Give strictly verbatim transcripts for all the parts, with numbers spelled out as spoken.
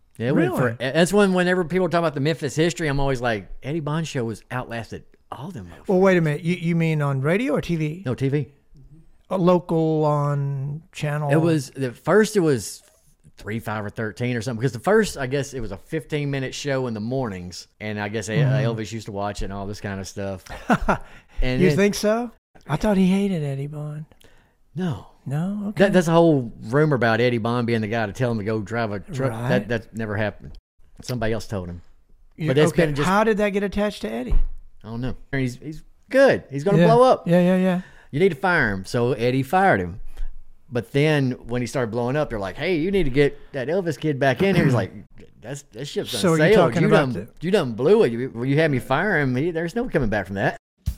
Yeah, it really? went for, that's when whenever people talk about the Memphis history, I'm always like, Eddie Bond show was outlasted all them. Well, wait a minute. You you mean on radio or T V? No, T V. A local on channel. It was the first. It was three, five, or thirteen or something. Because the first, I guess, it was a fifteen minute show in the mornings, and I guess mm-hmm. Elvis used to watch it and all this kind of stuff. And you then, think so? I thought he hated Eddie Bond. No. No, okay. That, that's a whole rumor about Eddie Bond being the guy to tell him to go drive a truck. Right. That that never happened. Somebody else told him. You, but that's okay. been just, how did that get attached to Eddie? I don't know. He's he's good. He's going to yeah. blow up. Yeah, yeah, yeah. You need to fire him. So Eddie fired him. But then when he started blowing up, they're like, "Hey, you need to get that Elvis kid back in here." He's like, "That's that ship's done so sailed. You're talking you about done the... you done blew it. You, you had me fire him. He, there's no coming back from that."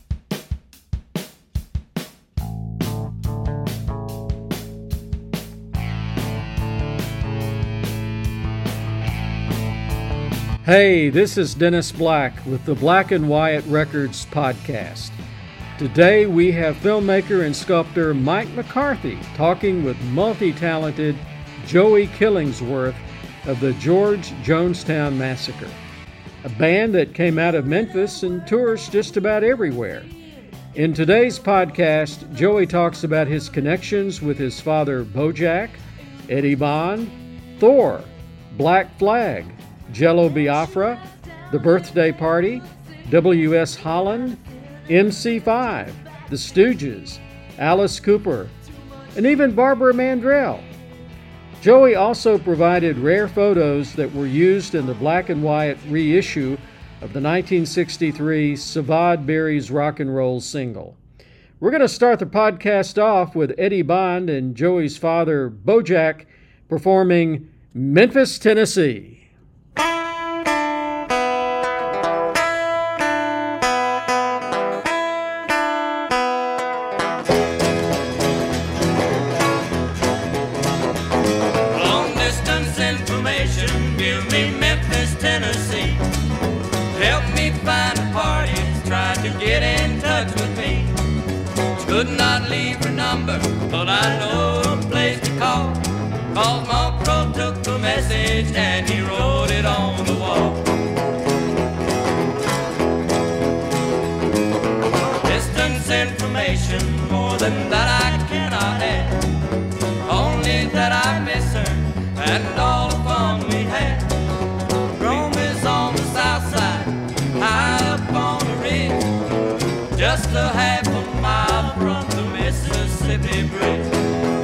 Hey, this is Dennis Black with the Black and Wyatt Records podcast. Today we have filmmaker and sculptor Mike McCarthy talking with multi-talented Joey Killingsworth of the George Jonestown Massacre, a band that came out of Memphis and tours just about everywhere. In today's podcast, Joey talks about his connections with his father Bojack, Eddie Bond, Thor, Black Flag, Jello Biafra, The Birthday Party, W S Holland, M C five, The Stooges, Alice Cooper, and even Barbara Mandrell. Joey also provided rare photos that were used in the Black and Wyatt reissue of the nineteen sixty-three Savad Berry's Rock and Roll single. We're going to start the podcast off with Eddie Bond and Joey's father, Bojack, performing Memphis, Tennessee. Could not leave her number, but I know a place to call. Cause Monroe took the message and he wrote it on the wall. Distance information, more than that I cannot add. Only that I miss her and all the fun we had. Rome is on the south side, high up on the ridge, just a half a mile from the Mississippi Bridge.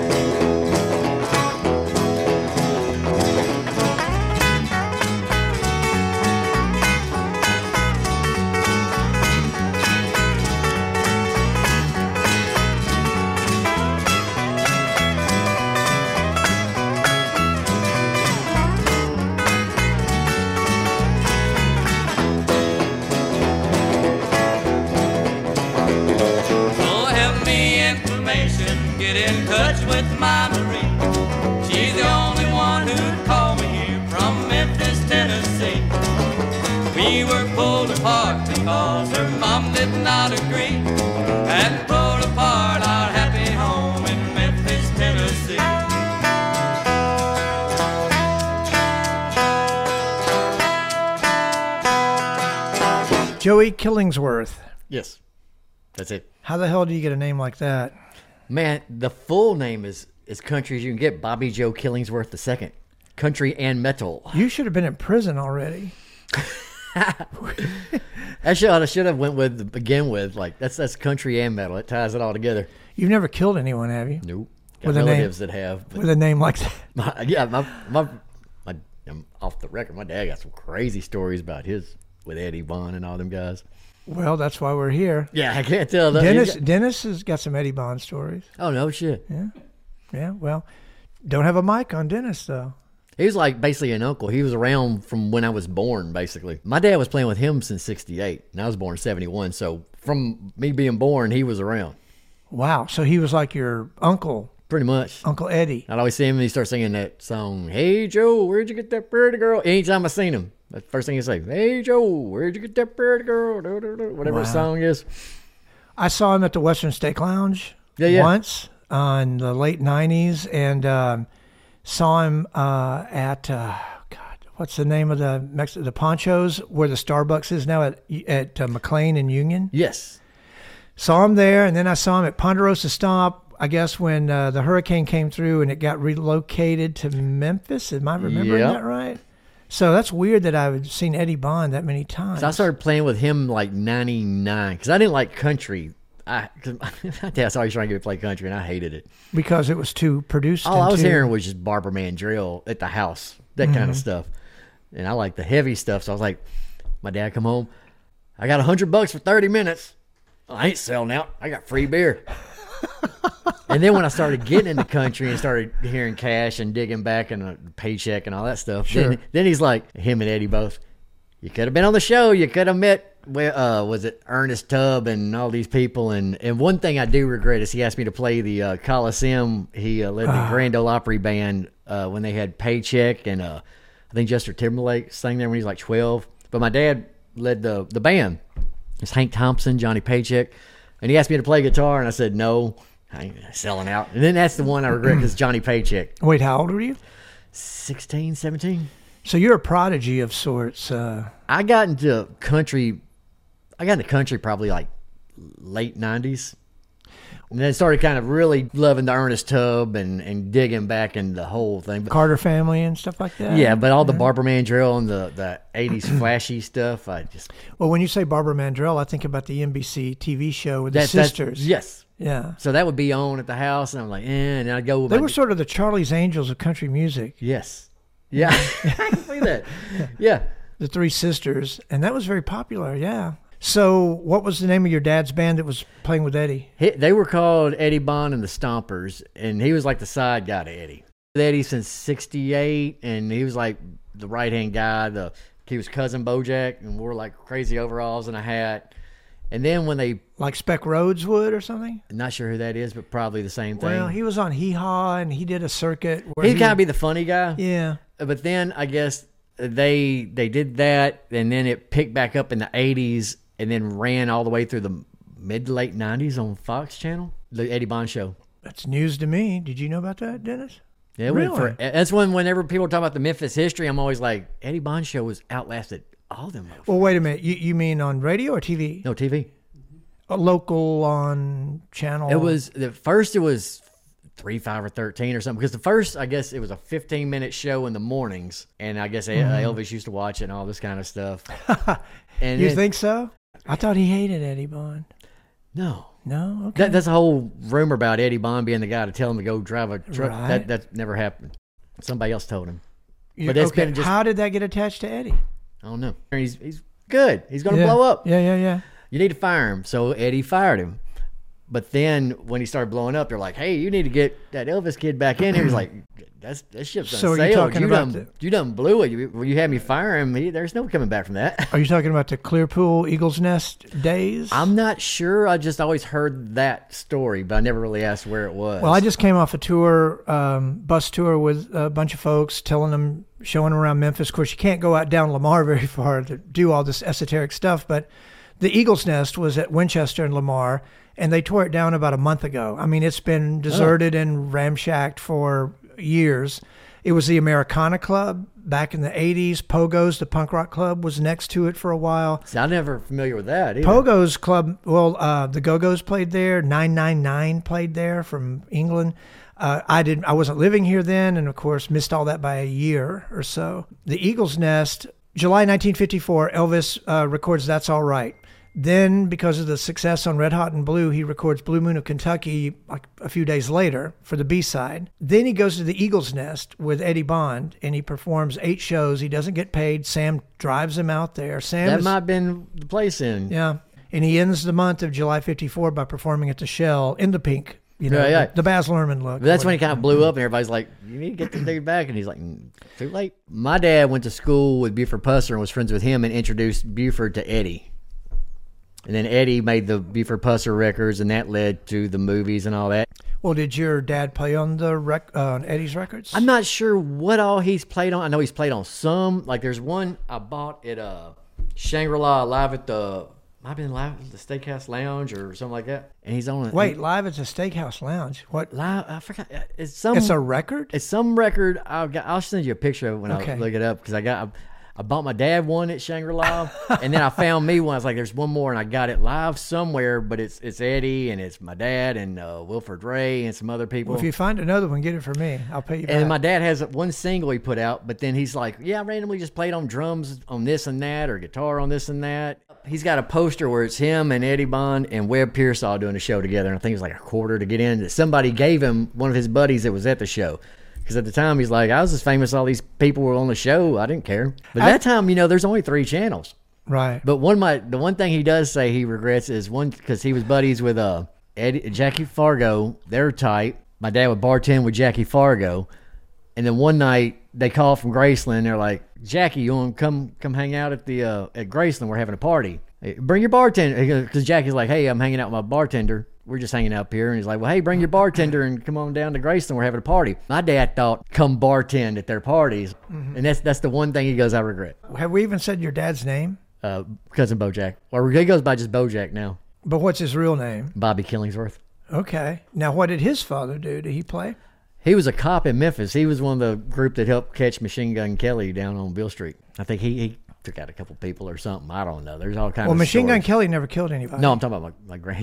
Get in touch with my Marie. She's the only one who'd call me here from Memphis, Tennessee. We were pulled apart because her mom did not agree, and pulled apart our happy home in Memphis, Tennessee. Joey Killingsworth. Yes, that's it. How the hell do you get a name like that? Man, the full name is as country as you can get. Bobby Joe Killingsworth the second, country and metal. You should have been in prison already. I should I should have went with to begin with. Like that's that's country and metal. It ties it all together. You've never killed anyone, have you? Nope. Got with relatives a name, that have. But with a name like that. My, yeah, my, my my I'm off the record. My dad got some crazy stories about his with Eddie Bond and all them guys. Well, that's why we're here. Yeah, I can't tell. That. Dennis got, Dennis has got some Eddie Bond stories. Oh, no shit. Yeah. Yeah, well, don't have a mic on Dennis, though. He was like basically an uncle. He was around from when I was born, basically. My dad was playing with him since sixty-eight, and I was born in seventy-one. So from me being born, he was around. Wow. So he was like your uncle. Pretty much. Uncle Eddie. I'd always see him, and he'd start singing that song, Hey, Joe, where'd you get that pretty girl? Anytime I seen him, the first thing he'd say, Hey, Joe, where'd you get that pretty girl? Whatever wow. the song is. I saw him at the Western Steak Lounge yeah, yeah. once uh, in the late nineties, and um, saw him uh, at, uh, God, what's the name of the Mex- the Ponchos where the Starbucks is now at at uh, McLean and Union. Yes. Saw him there, and then I saw him at Ponderosa Stomp, I guess when uh, the hurricane came through and it got relocated to Memphis. Am I remembering Yep. that right? So that's weird that I've seen Eddie Bond that many times. So I started playing with him like ninety-nine because I didn't like country. I, cause my dad's always trying to get me to play country, and I hated it. Because it was too produced. All I was too, hearing was just Barbara Mandrell at the house, that kind of stuff. And I like the heavy stuff, so I was like, my dad come home, I got a hundred bucks for thirty minutes. I ain't selling out. I got free beer. And then when I started getting into country and started hearing Cash and digging back and a paycheck and all that stuff, Sure. then, then he's like, him and Eddie both, you could have been on the show. You could have met, uh, was it Ernest Tubb and all these people. And, and one thing I do regret is he asked me to play the uh, Coliseum. He uh, led the Grand Ole Opry band uh, when they had Paycheck, and uh, I think Justin Timberlake sang there when he was like twelve. But my dad led the, the band. It's Hank Thompson, Johnny Paycheck. And he asked me to play guitar, and I said no. I ain't selling out. And then that's the one I regret because Johnny Paycheck. Wait, how old were you? sixteen, seventeen. So you're a prodigy of sorts. Uh, I got into country. I got into country probably like late nineties. And then started kind of really loving the Ernest Tubb and, and digging back into the whole thing. But, Carter Family and stuff like that. yeah, but all the Barbara Mandrell and the, the eighties flashy stuff, I just... Well, when you say Barbara Mandrell, I think about the N B C T V show with That, the sisters. That, yes. Yeah. So that would be on at the house, and I'm like, eh, and I'd go with They my... were sort of the Charlie's Angels of country music. Yes. Yeah. I can see that. Yeah. The Three Sisters, and that was very popular. Yeah. So, what was the name of your dad's band that was playing with Eddie? He, they were called Eddie Bond and the Stompers, and he was like the side guy to Eddie. Eddie since sixty-eight, and he was like the right-hand guy. The He was Cousin Bojack and wore like crazy overalls and a hat. And then when they... Like Spec Rhodes would or something? Not sure who that is, but probably the same thing. Well, he was on Hee Haw, and he did a circuit. Where He'd he, kind of be the funny guy. Yeah. But then I guess they they did that, and then it picked back up in the eighties, and then ran all the way through the mid to late nineties on Fox Channel, the Eddie Bond Show. That's news to me. Did you know about that, Dennis? Yeah, it Really? went for, that's when whenever people talk about the Memphis history, I'm always like, Eddie Bond Show was outlasted all them. Well, wait a minute. You you mean on radio or T V? No, T V. A local on channel? It was the first. It was three, five, or thirteen or something. Because the first, I guess, it was a fifteen minute show in the mornings, and I guess Mm-hmm. Elvis used to watch it and all this kind of stuff. And You then- think so? I thought he hated Eddie Bond. No. No? Okay. That, that's a whole rumor about Eddie Bond being the guy to tell him to go drive a truck. Right. That that never happened. Somebody else told him. You- but that's okay. been just- How did that get attached to Eddie? I don't know. He's he's good. He's going to yeah. blow up. Yeah, yeah, yeah. You need to fire him. So Eddie fired him. But then when he started blowing up, they're like, hey, you need to get that Elvis kid back in here. He's like, that's that ship's done So are you sailed. talking You about done, the- you done blew it. You, you had me fire him. He, there's no coming back from that. Are you talking about the Clearpool Eagles Nest days? I'm not sure. I just always heard that story, but I never really asked where it was. Well, I just came off a tour, um, bus tour with a bunch of folks, telling them, showing them around Memphis. Of course, you can't go out down Lamar very far to do all this esoteric stuff, but the Eagles Nest was at Winchester and Lamar, and they tore it down about a month ago. I mean, it's been deserted oh. and ramshacked for years. It was the Americana Club back in the eighties. Pogo's, the punk rock club, was next to it for a while. See, I'm never familiar with that either. Pogo's club, well, uh, the Go-Go's played there. nine nine nine played there from England. Uh, I didn't. I wasn't living here then, and of course missed all that by a year or so. The Eagles Nest, July nineteen fifty-four. Elvis uh, records "That's All Right." Then, because of the success on Red Hot and Blue, he records Blue Moon of Kentucky like a few days later for the B-side. Then he goes to the Eagles Nest with Eddie Bond, and he performs eight shows. He doesn't get paid. Sam drives him out there. Sam that is, might have been the place in. yeah. And he ends the month of July fifty-four by performing at the Shell in the pink, you know, Yeah, yeah. the, the Baz Luhrmann look. But that's when he kind of blew up, and everybody's like, you need to get this dude back. And he's like, mm, too late. My dad went to school with Buford Pusser and was friends with him and introduced Buford to Eddie. And then Eddie made the Buford Pusser records, and that led to the movies and all that. Well, did your dad play on the rec- uh, on Eddie's records? I'm not sure what all he's played on. I know he's played on some. Like there's one I bought at uh, Shangri-La Live at the might have been live at the Steakhouse Lounge or something like that. And he's on. A, Wait, he, live at the Steakhouse Lounge. What? live. I forgot. It's some. It's a record. It's some record. I'll I'll send you a picture of it when Okay. I look it up because I got. I, I bought my dad one at Shangri-La, and then I found me one. I was like, "There's one more," and I got it live somewhere. But it's it's Eddie and it's my dad and uh, Wilford Ray and some other people. Well, if you find another one, get it for me. I'll pay you back. And my dad has one single he put out, but then he's like, yeah, I randomly just played on drums on this and that or guitar on this and that. He's got a poster where it's him and Eddie Bond and Webb Pierce all doing a show together. And I think it was like a quarter to get in. Somebody gave him, one of his buddies that was at the show. Because at the time, he's like, I was as famous as all these people were on the show. I didn't care. But at that time, you know, there's only three channels. Right. But one of my, the one thing he does say he regrets is one, because he was buddies with uh, Eddie, Jackie Fargo. They're tight. My dad would bartend with Jackie Fargo. And then one night they call from Graceland. They're like, Jackie, you want to come come hang out at the uh, at Graceland? We're having a party. Hey, bring your bartender. Because Jackie's like, hey, I'm hanging out with my bartender. We're just hanging out up here. And he's like, well, hey, bring your bartender and come on down to Graceland. We're having a party. My dad thought, come bartend at their parties. Mm-hmm. And that's that's the one thing he goes, I regret. Have we even said your dad's name? Uh, cousin Bojack. Or he goes by just Bojack now. But what's his real name? Bobby Killingsworth. Okay. Now, what did his father do? Did he play? He was a cop in Memphis. He was one of the group that helped catch Machine Gun Kelly down on Beale Street. I think he, he took out a couple people or something. I don't know. There's all kinds well, of Machine stories. Gun Kelly never killed anybody. No, I'm talking about my, my granddad.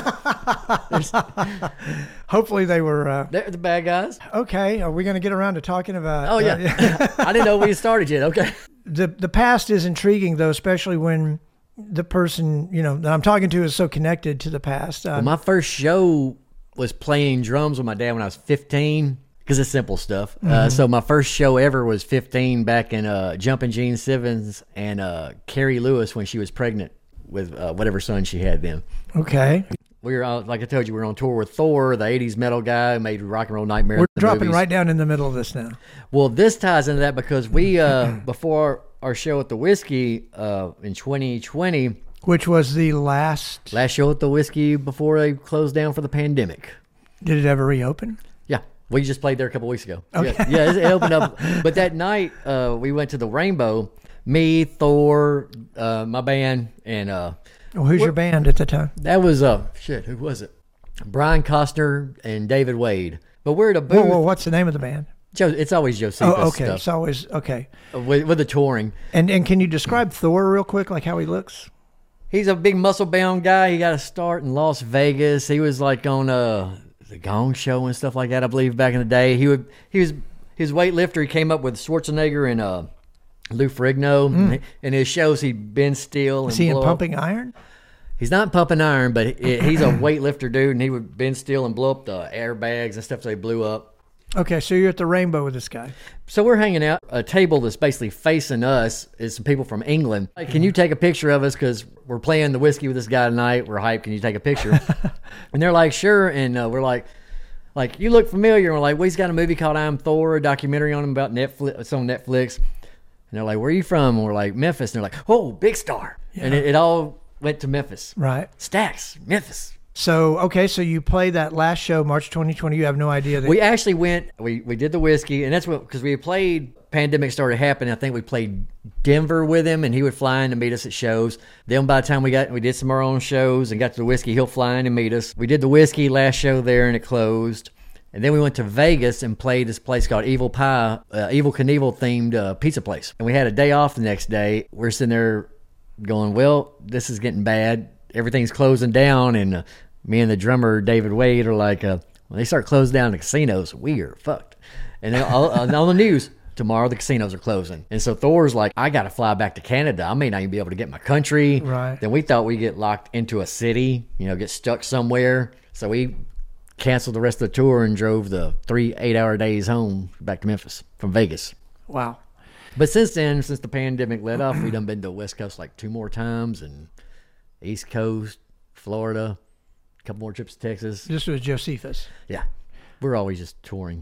Oh. Hopefully they were... Uh... They're the bad guys. Okay. Are we going to get around to talking about... Oh, yeah. Uh, I didn't know we started yet. Okay. The, the past is intriguing, though, especially when the person, you know, that I'm talking to is so connected to the past. Um, Well, my first show was playing drums with my dad when I was fifteen. Because it's simple stuff. Mm-hmm. Uh, so my first show ever was fifteen back in uh, Jumpin' Gene Simmons and uh, Carrie Lewis when she was pregnant with uh, whatever son she had then. Okay. We were, uh, like I told you, we were on tour with Thor, the eighties metal guy who made Rock and Roll Nightmare. We're dropping movies. right down in the middle of this now. Well, this ties into that because we, uh, before our show at the Whiskey uh, in twenty twenty. Which was the last... Last show at the Whiskey before they closed down for the pandemic. Did it ever reopen? Yeah. We just played there a couple weeks ago. Okay. Yeah, yeah, it, it opened up. But that night, uh, we went to the Rainbow. Me, Thor, uh, my band, and uh, Well, who's your band at the time? that was uh, shit. Who was it? Brian Costner and David Wade. But we're at a booth. Whoa, whoa, what's the name of the band? Jo- it's always Josephus Oh, okay. stuff It's always... Okay. with, with the touring. And and can you describe Thor real quick, like how he looks? He's a big muscle bound guy. He got a start in Las Vegas. He was like on uh, the Gong Show and stuff like that, I believe, back in the day. He would he was his weightlifter. He came up with Schwarzenegger and uh, Lou Ferrigno. Mm. In his shows, he'd bend steel. And Is he in blow Pumping up. Iron? He's not pumping iron, but he, he's a weightlifter dude, and he would bend steel and blow up the airbags and stuff. So they blew up. Okay, so you're at the Rainbow with this guy. So we're hanging out. A table that's basically facing us is some people from England. Hey, can you take a picture of us? Because we're playing the Whiskey with this guy tonight. We're hyped. Can you take a picture? And they're like, sure. And uh, we're like, like, you look familiar. And we're like, well, he's got a movie called I'm Thor, a documentary on him about Netflix. It's on Netflix. And they're like, where are you from? And we're like, Memphis. And they're like, oh, big star. Yeah. And it, it all went to Memphis. Right. Stax, Memphis. So, okay, so you played that last show, March twenty twenty. You have no idea that... We actually went, we, we did the Whiskey, and that's what, because we played, pandemic started happening, I think we played Denver with him, and he would fly in to meet us at shows. Then by the time we got, we did some of our own shows and got to the Whiskey, he'll fly in and meet us. We did the Whiskey last show there, and it closed. And then we went to Vegas and played this place called Evil Pie, uh, Evil Knievel themed uh, pizza place. And we had a day off the next day. We're sitting there going, well, this is getting bad. Everything's closing down, and... Uh, me and the drummer, David Wade, are like, uh, when they start closing down the casinos, we are fucked. And then all, on the news, tomorrow the casinos are closing. And so Thor's like, I got to fly back to Canada. I may not even be able to get my country. Right. Then we thought we'd get locked into a city, you know, get stuck somewhere. So we canceled the rest of the tour and drove the three eight-hour days home back to Memphis from Vegas. Wow. But since then, since the pandemic let off, we done been to the West Coast like two more times, and East Coast, Florida, a couple more trips to Texas. This was Josephus. Yeah. We're always just touring.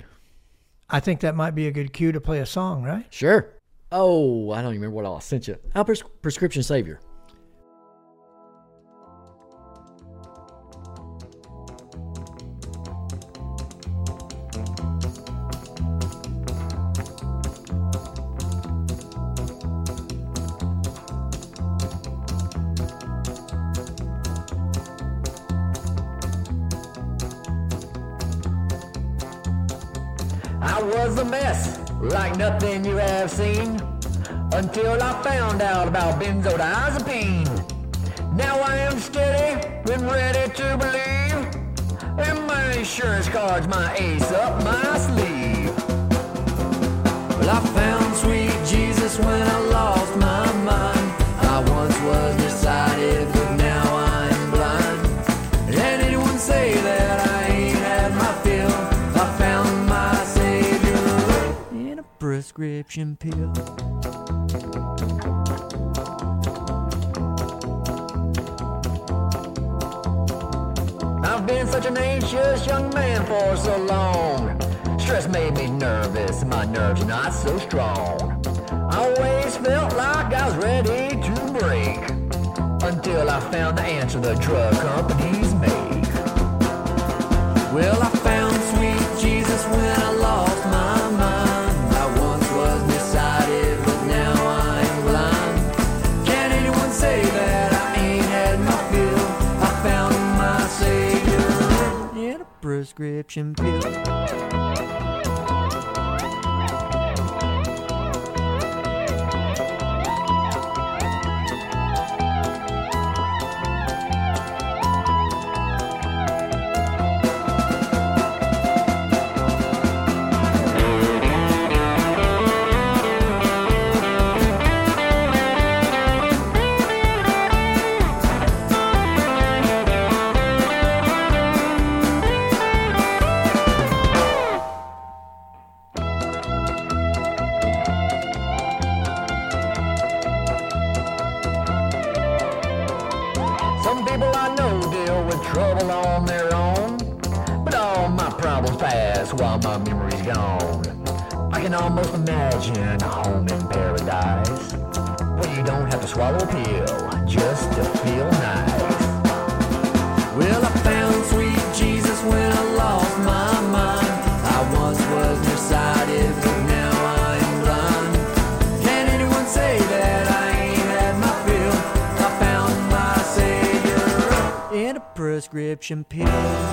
I think that might be a good cue to play a song, right? Sure. Oh, I don't even remember what all I sent you. Our pres- Prescription Savior. I was a mess, like nothing you have seen, until I found out about benzodiazepine. Now I am steady and ready to believe, and my insurance card's my ace up my sleeve. Well, I found sweet Jesus when I lost my mind. I once was decided, but now I'm blind. And anyone say that I ain't had my fill, I found my savior in a prescription pill. I've been such an anxious young man for so long. Stress made me nervous, my nerves not so strong. I always felt like I was ready to break, until I found the answer the drug companies make. Well, I found sweet Jesus when I lost my mind. I once was decided, but now I'm blind. Can anyone say that I ain't had my fill? I found my savior in a prescription pill. Some people I know deal with trouble on their own, but all my problems pass while my memory's gone. I can almost imagine a home in paradise, where you don't have to swallow a pill just to feel nice. Well, I found sweet Jesus when I lost my mind. I once was nearsighted, but now I'm blind. Can anyone say that I ain't had my fill? I found my savior in a prescription pill.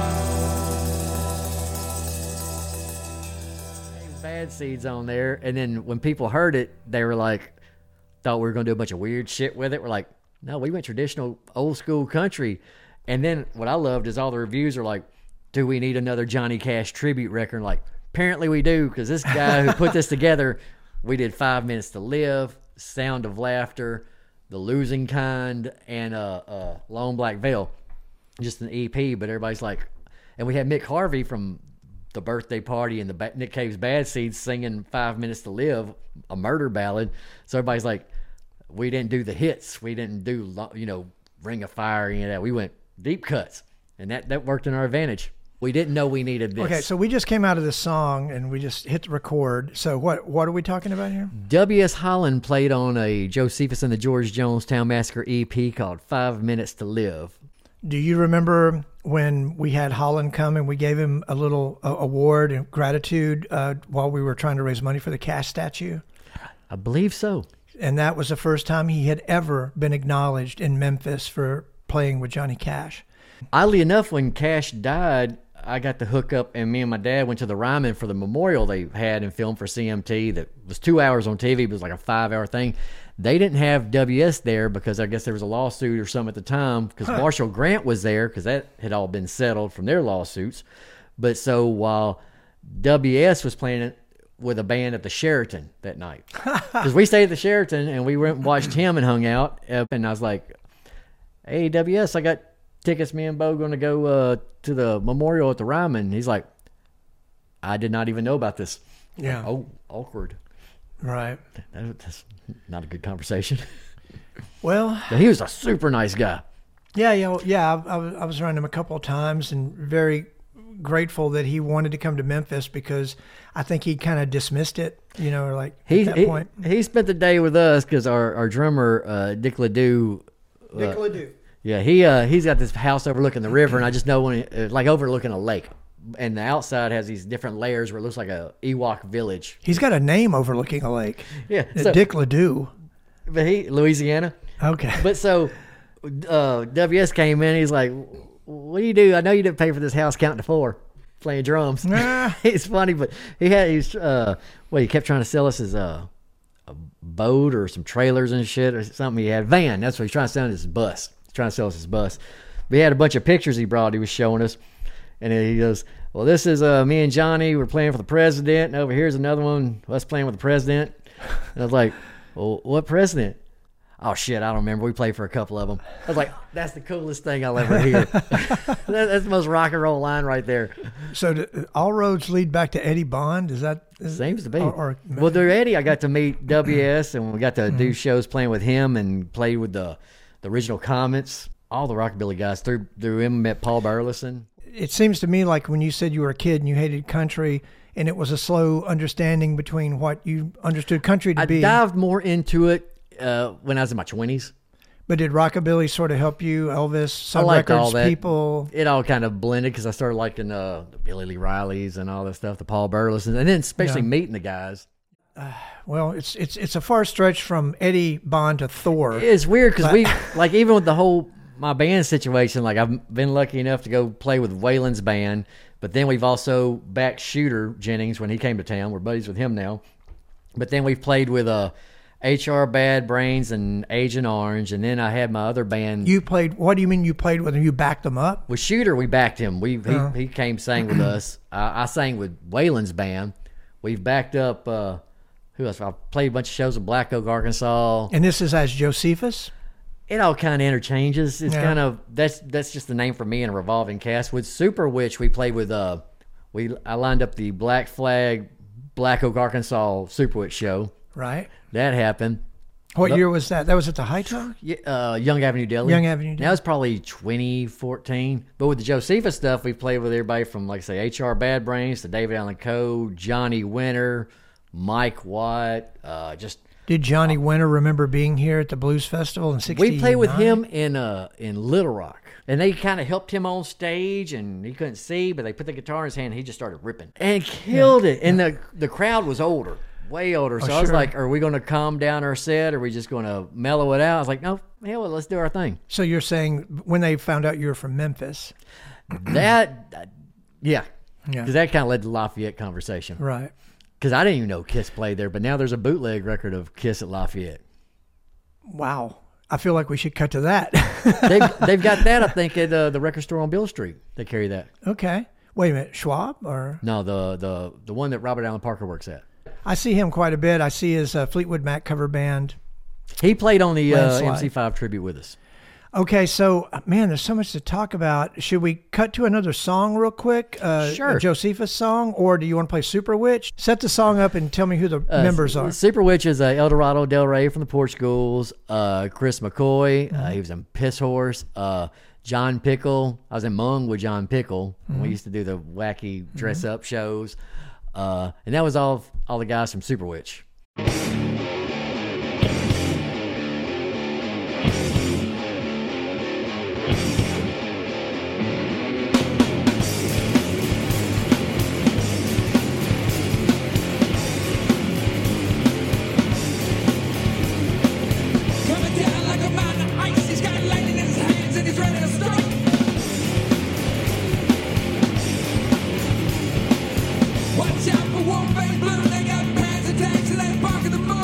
Bad seeds on there, and then when people heard it, they were like, thought we were gonna do a bunch of weird shit with it. We're like, no, we went traditional old school country. And then what I loved is all the reviews are like, do we need another Johnny Cash tribute record? Like, apparently we do, because this guy who put this together, we did Five Minutes to Live, Sound of Laughter, The Losing Kind, and uh, uh, Long Black Veil, just an E P. But everybody's like, and we had Mick Harvey from The Birthday Party and the ba- Nick Cave's Bad Seeds singing Five Minutes to Live, a murder ballad. So everybody's like, we didn't do the hits, we didn't do, you know, Ring of Fire, any of that. We went deep cuts, and that, that worked in our advantage. We didn't know we needed this. Okay, so we just came out of this song and we just hit record. So what what are we talking about here? W S. Holland played on a Josephus and the George Jonestown Massacre E P called Five Minutes to Live. Do you remember when we had Holland come and we gave him a little uh, award and gratitude uh, while we were trying to raise money for the Cash statue? I believe so. And that was the first time he had ever been acknowledged in Memphis for playing with Johnny Cash. Oddly enough, when Cash died, I got the hook up, and me and my dad went to the Ryman for the memorial they had and filmed for C M T. That was two hours on T V, but it was like a five-hour thing. They didn't have W S there because I guess there was a lawsuit or something at the time, because huh. Marshall Grant was there because that had all been settled from their lawsuits. But so while W S was playing it with a band at the Sheraton that night, because we stayed at the Sheraton and we went and watched him and hung out, and I was like, hey, W S, I got tickets. Me and Bo going to go uh, to the memorial at the Ryman. He's like, I did not even know about this. Yeah. Like, oh, awkward. Right. That, that's not a good conversation. Well, but he was a super nice guy. Yeah, yeah, yeah. I, I, was, I was around him a couple of times, and very grateful that he wanted to come to Memphis, because I think he kind of dismissed it, you know, or like he, at that he, point. He spent the day with us because our, our drummer, uh, Dick Ledoux. Uh, Dick Ledoux. Yeah, he uh, he's got this house overlooking the river, and I just know when it, uh, like overlooking a lake, and the outside has these different layers where it looks like a Ewok village. He's got a name overlooking a lake. Yeah, uh, so, Dick Ledoux. But he Louisiana. Okay. But so uh, W S came in. He's like, "What do you do? I know you didn't pay for this house counting to four." playing drums. Ah. It's funny, but he had he's uh, well, he kept trying to sell us his uh, a boat or some trailers and shit or something. He had a van. That's what he's trying to sell us, his bus. He's trying to sell us his bus. But he had a bunch of pictures he brought. He was showing us, and then he goes, "Well, this is uh, me and Johnny. We're playing for the president, and over here's another one. Us playing with the president." And I was like, "Well, what president?" "Oh shit, I don't remember. We played for a couple of them." I was like, "That's the coolest thing I'll ever hear." that, that's the most rock and roll line right there. So do, all roads lead back to Eddie Bond. Is that is, Seems to be. Or, or, well, through Eddie, I got to meet W S, and we got to Mm-hmm. do shows playing with him, and play with the the original Comets. All the rockabilly guys. Through through him, met Paul Burleson. it seems to me like when you said you were a kid and you hated country, and it was a slow understanding between what you understood country to I be. dived more into it uh, when I was in my twenties. But did rockabilly sort of help you, Elvis, Sun I liked Records all that. people? It all kind of blended because I started liking uh, the Billy Lee Rileys and all that stuff, the Paul Burleson, and then especially Yeah. meeting the guys. Well, it's it's it's a far stretch from Eddie Bond to Thor. It's weird because But- we, like, even with the whole, my band situation, like, I've been lucky enough to go play with Waylon's band, but then we've also backed Shooter Jennings when he came to town. We're buddies with him now. But then we've played with uh, H R Bad Brains and Agent Orange, and then I had my other band. You played. What do you mean you played with him? You backed them up? With Shooter, we backed him. We he, Oh. he came sang with us. I, I sang with Waylon's band. We've backed up. Uh, who else? I played a bunch of shows in Black Oak, Arkansas. And this is as Josephus? It all kind of interchanges. It's Yeah. kind of that's that's just the name for me in a revolving cast. With Super Witch, we played with uh, we I lined up the Black Flag, Black Oak, Arkansas Super Witch show. Right. That happened. What Look- year was that? That was at the High Talk? Yeah, uh, Young Avenue Deli. Young Avenue Deli. That was probably twenty fourteen. But with the Josephus stuff, we played with everybody from, like I say, H R Bad Brains to David Allen Coe, Johnny Winter, Mike Watt. Uh, just Did Johnny Winter remember being here at the Blues Festival in sixty-nine? we played with him in uh in Little Rock, and they kind of helped him on stage, and he couldn't see, but they put the guitar in his hand, and he just started ripping and killed it. And the the crowd was older. Way older. So Oh, I was sure. like, are we going to calm down our set? Or are we just going to mellow it out? I was like, no, hell, well, let's do our thing. So you're saying when they found out you were from Memphis. That, yeah. Yeah. Because that kind of led to Lafayette conversation. Right. Because I didn't even know Kiss played there, but now there's a bootleg record of Kiss at Lafayette. Wow. I feel like we should cut to that. They've, they've got that, I think, at uh, the record store on Bill Street. They carry that. Okay. Wait a minute. Schwab? Or No, the the the one that Robert Allen Parker works at. I see him quite a bit. I see his uh, Fleetwood Mac cover band. He played on the uh, Landslide. M C five tribute with us. Okay, so man, there's so much to talk about. Should we cut to another song real quick? Uh, Sure. A Josephus song, or do you want to play Super Witch? Set the song up and tell me who the Uh, members are. Super Witch is uh, El Dorado Del Rey from the Portugals. Uh, Chris McCoy, uh, he was in Piss Horse. Uh, John Pickle, I was in Mung with John Pickle. when We used to do the wacky dress up shows, uh, and that was all all the guys from Super Witch. Coming down like a mountain of ice, he's got lightning in his hands and he's ready to strike. Watch out for Wolfbane Blue, they got bands and tanks and they bark in the moon.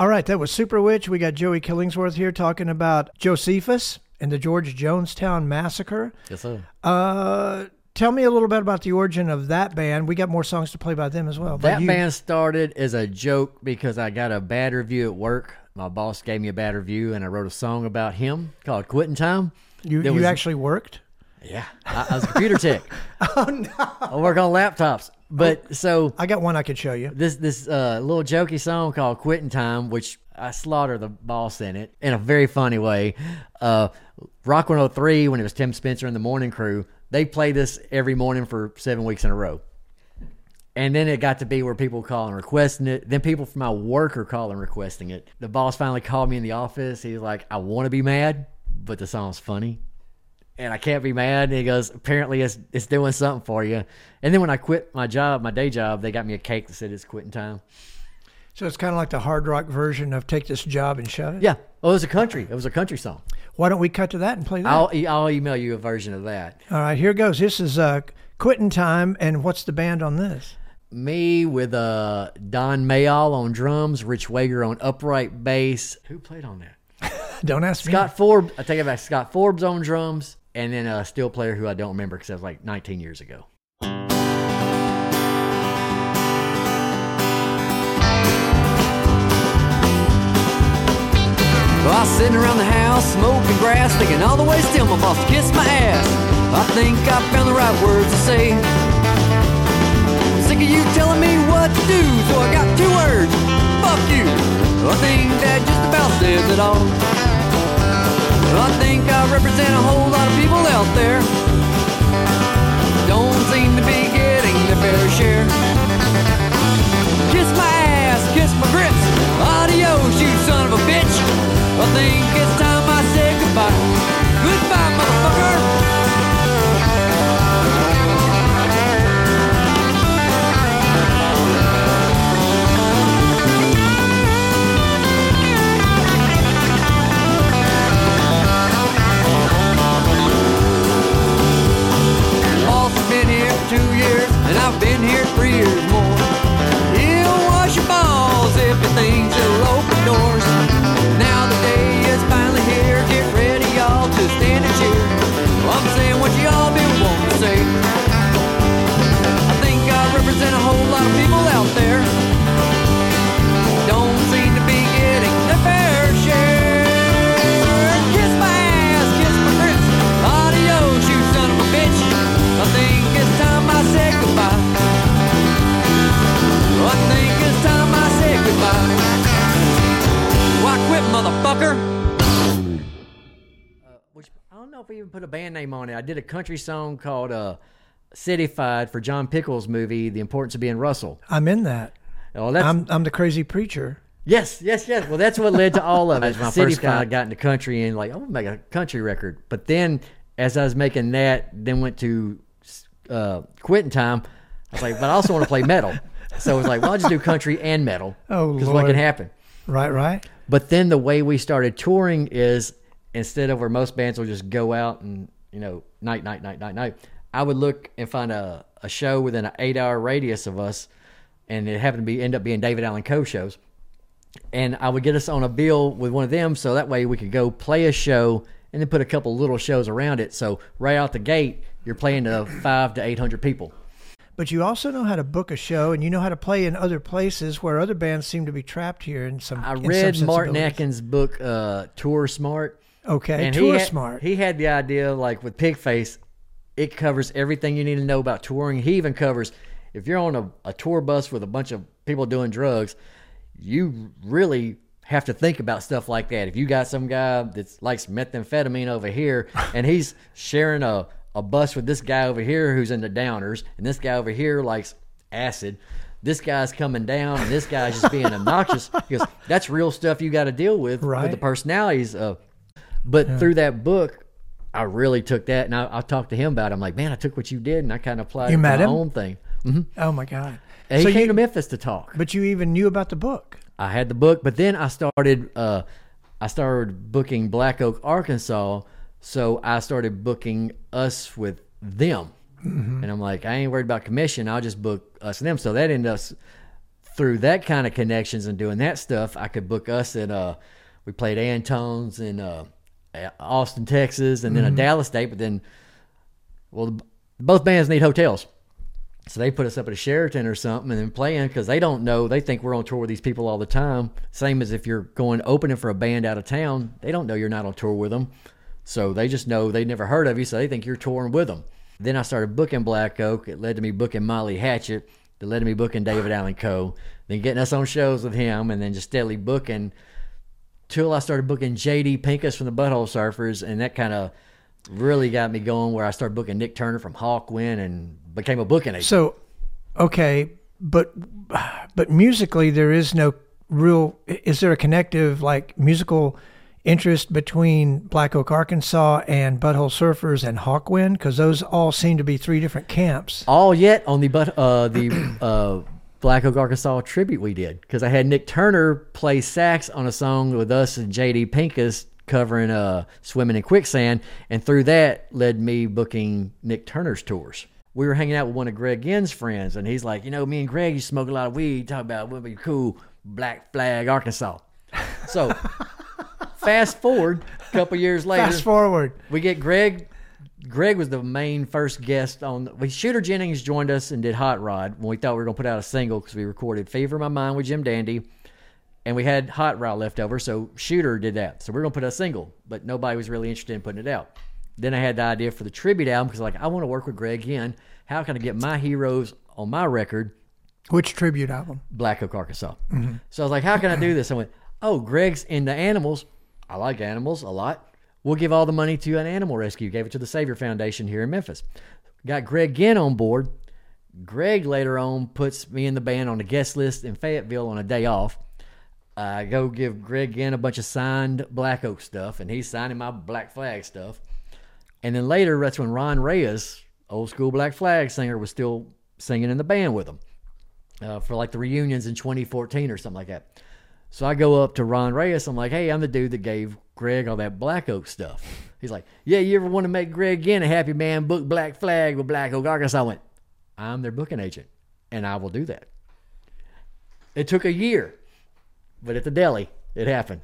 All right, that was Super Witch. We got Joey Killingsworth here talking about Josephus and the George Jonestown Massacre. Yes, sir. Uh, tell me a little bit about the origin of that band. We got more songs to play by them as well. But That you- band started as a joke because I got a bad review at work. My boss gave me a bad review, and I wrote a song about him called Quitting Time. you, There you was- actually worked? Yeah, I, I was a computer tech. Oh, no. I work on laptops. But so I got one I could show you. this this uh, little jokey song called Quitting Time, which I slaughter the boss in it in a very funny way. Uh, Rock one oh three, when it was Tim Spencer and the Morning Crew, they play this every morning for seven weeks in a row. And then it got to be where people were calling requesting it. Then people from my work are calling requesting it. The boss finally called me in the office. He was like, I want to be mad, but the song's funny. And I can't be mad. And he goes, apparently it's it's doing something for you. And then when I quit my job, my day job, they got me a cake that said it's quitting time. So it's kind of like the hard rock version of Take This Job and Shut It? Yeah. Oh, it was a country. It was a country song. Why don't we cut to that and play that? I'll e- I'll email you a version of that. All right, here goes. This is uh, Quitting Time, and what's the band on this? Me with uh, Don Mayall on drums, Rich Wager on upright bass. Who played on that? Don't ask me. Scott Forbes. I take it back. Scott Forbes on drums, and then a steel player who I don't remember because that was like nineteen years ago. Well, I was sitting around the house, smoking grass, thinking all the way still my boss kissed my ass. I think I found the right words to say. I'm sick of you telling me what to do, so I got two words: fuck you. I think that just about says it all. I think I represent a whole lot of people out there. Don't seem to be getting their fair share. Kiss my ass, kiss my grits. Adios, you son of a bitch. I think it's time I say goodbye. Goodbye, motherfucker. Boss has been here for two years, and I've been here three years more. He'll wash your balls if he thinks he'll open doors. Now the day is finally here. Get ready, y'all, to stand and cheer. Well, I'm saying what y'all been wanting to say. I think I represent a whole lot of people out there. Don't seem to be getting their fair share. Kiss my ass, kiss my grits. Adios, you son of a bitch. I think it's time I say goodbye. I think it's time I say goodbye. Why quit, motherfucker? Uh, which I don't know if we even put a band name on it. I did a country song called uh, Cityfied for John Pickles' movie, The Importance of Being Russell. I'm in that. Oh, that's I'm I'm the crazy preacher. yes, yes, yes. Well, that's what led to all of it. When I Cityfied first got- got into country and like, I'm gonna make a country record. But then, as I was making that, then went to uh, Quitting Time. I was like, but I also want to play metal. So it was like, well, I'll just do country and metal. Oh, because what Lord. can happen? Right, right. But then the way we started touring is instead of where most bands will just go out and, you know, night, night, night, night, night, I would look and find a, a show within an eight hour radius of us, and it happened to be end up being David Allen Coe shows. And I would get us on a bill with one of them so that way we could go play a show and then put a couple little shows around it. So right out the gate, you're playing to five to eight hundred people. But you also know how to book a show, and you know how to play in other places where other bands seem to be trapped here in some. I in read some Martin sensibilities. Atkins' book, uh, Tour Smart. Okay, And Tour he had, Smart. He had the idea, like with Pigface, it covers everything you need to know about touring. He even covers if you're on a, a tour bus with a bunch of people doing drugs, you really have to think about stuff like that. If you got some guy that likes methamphetamine over here and he's sharing a, a bus with this guy over here who's into downers, and this guy over here likes acid, this guy's coming down and this guy's just being obnoxious, because that's real stuff you got to deal with Right. with the personalities of. But Yeah. through that book, I really took that, and I, I talked to him about it. I'm like, man, I took what you did, and I kind of applied You it to met my him? own thing. hmm Oh my God! And he So came you- to Memphis to talk. But you even knew about the book. I had the book, but then I started uh, I started booking Black Oak, Arkansas, so I started booking us with them. Mm-hmm. And I'm like, I ain't worried about commission. I'll just book us and them. So that ended up through that kind of connections and doing that stuff, I could book us at uh, we played Antone's in uh, Austin, Texas, and then Mm-hmm. a Dallas date. But then, well, both bands need hotels. So they put us up at a Sheraton or something and then playing because they don't know. They think we're on tour with these people all the time. Same as if you're going opening for a band out of town. They don't know you're not on tour with them. So they just know they never heard of you, so they think you're touring with them. Then I started booking Black Oak. It led to me booking Molly Hatchet. It led to me booking David Allen Coe. Then getting us on shows with him and then just steadily booking till I started booking J D Pincus from the Butthole Surfers. And that kind of really got me going where I started booking Nick Turner from Hawkwind and became a booking agent. So, okay, but but musically, there is no real. Is there a connective like musical interest between Black Oak, Arkansas, and Butthole Surfers and Hawkwind? Because those all seem to be three different camps. All yet on the but uh, the uh, Black Oak, Arkansas tribute we did because I had Nick Turner play sax on a song with us and J D Pincus covering uh, Swimming in Quicksand, and through that led me booking Nick Turner's tours. We were hanging out with one of Greg Ginn's friends, and he's like, you know, me and Greg, you smoke a lot of weed, talk about what would be cool, Black Flag, Arkansas. So fast forward a couple years later. Fast forward. We get Greg. Greg was the main first guest on. We Shooter Jennings joined us and did Hot Rod when we thought we were going to put out a single because we recorded Fever in My Mind with Jim Dandy, and we had Hot Rod left over, so Shooter did that. So we we're going to put out a single, but nobody was really interested in putting it out. Then I had the idea for the tribute album because like I want to work with Greg Ginn. How can I get my heroes on my record? Which tribute album? Black Oak, Arkansas. Mm-hmm. So I was like, how can I do this? I went, oh, Greg's into animals. I like animals a lot. We'll give all the money to an animal rescue. Gave it to the Savior Foundation here in Memphis. Got Greg Ginn on board. Greg later on puts me in the band on a guest list in Fayetteville on a day off. I go give Greg Ginn a bunch of signed Black Oak stuff, and he's signing my Black Flag stuff. And then later, that's when Ron Reyes, old school Black Flag singer, was still singing in the band with them uh, for like the reunions in twenty fourteen or something like that. So I go up to Ron Reyes. I'm like, hey, I'm the dude that gave Greg all that Black Oak stuff. He's like, yeah, you ever want to make Greg Ginn a happy man, book Black Flag with Black Oak, Arkansas? I went, I'm their booking agent, and I will do that. It took a year, but at the deli, it happened.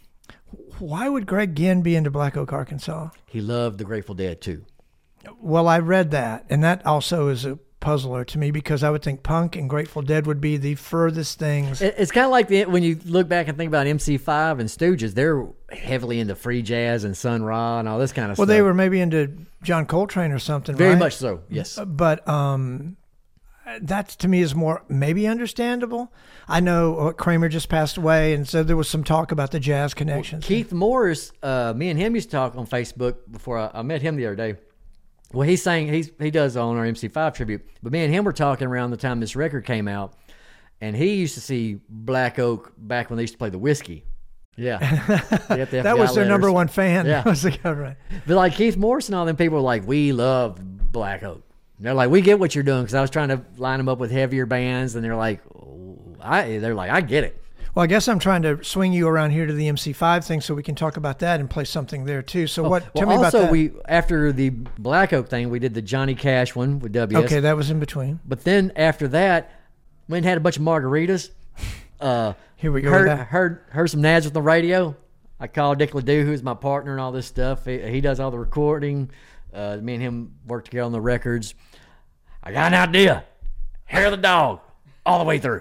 Why would Greg Ginn be into Black Oak, Arkansas? He loved the Grateful Dead, too. Well, I read that, and that also is a puzzler to me because I would think punk and Grateful Dead would be the furthest things. It- It's kind of like the, when you look back and think about M C five and Stooges, they're heavily into free jazz and Sun Ra and all this kind of Well, stuff. they were maybe into John Coltrane or something, Very right? much so, yes. But um, that to me is more maybe understandable. I know uh, Kramer just passed away, and so there was some talk about the jazz connections. Keith Morris, uh, me and him used to talk on Facebook before I, I met him the other day. Well, he's saying he's he does on our M C five tribute, but me and him were talking around the time this record came out, and he used to see Black Oak back when they used to play the Whiskey. Yeah, They had the that F B I was their letters. number one fan. Yeah. Was the guy, right? But like Keith Morris and all them people were like, we love Black Oak. And they're like, we get what you're doing because I was trying to line them up with heavier bands, and they're like, oh, I they're like, I get it. Well, I guess I'm trying to swing you around here to the M C five thing so we can talk about that and play something there too. So what? Well, Tell me about also, that. we after the Black Oak thing, we did the Johnny Cash one with W S. Okay, that was in between. But then after that, went and had a bunch of margaritas. Uh, Here we go Heard, with that. heard heard some nads on the radio. I called Dick Ledoux, who's my partner and all this stuff. He, he does all the recording. Uh, me and him work together on the records. I got an idea. Hair of the dog, all the way through.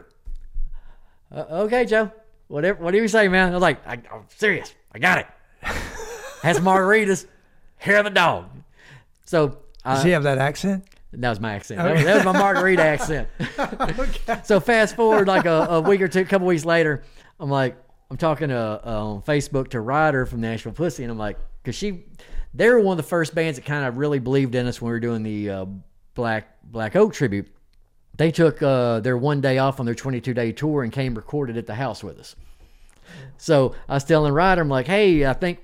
Uh, okay, Joe. Whatever, whatever you say, man. I was like, I, I'm serious. I got it. Had some margaritas. Hair of the dog. So uh, Does he have that accent? that was my accent. That was, that was my margarita accent. So fast forward like a, a week or two, a couple weeks later, I'm like, I'm talking to, uh, on Facebook to Ryder from Nashville Pussy, and I'm like, because she, they were one of the first bands that kind of really believed in us when we were doing the uh, Black Black Oak tribute. They took uh, their one day off on their twenty-two day tour and came recorded at the house with us. So I was telling Ryder, I'm like, hey, I think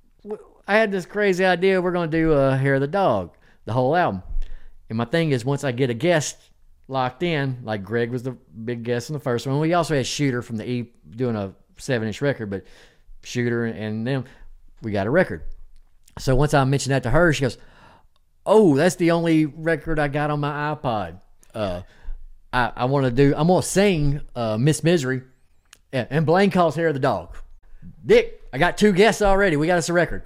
I had this crazy idea. We're going to do uh, Hair of the Dog, the whole album. And my thing is, once I get a guest locked in, like Greg was the big guest in the first one. We also had Shooter from the E doing a seven inch record, but Shooter and them, we got a record. So once I mentioned that to her, she goes, oh, that's the only record I got on my iPod. Uh, I, I want to do. I'm gonna sing uh, Miss Misery, and, and Blaine calls Hair of the Dog. Dick, I got two guests already. We got us a record.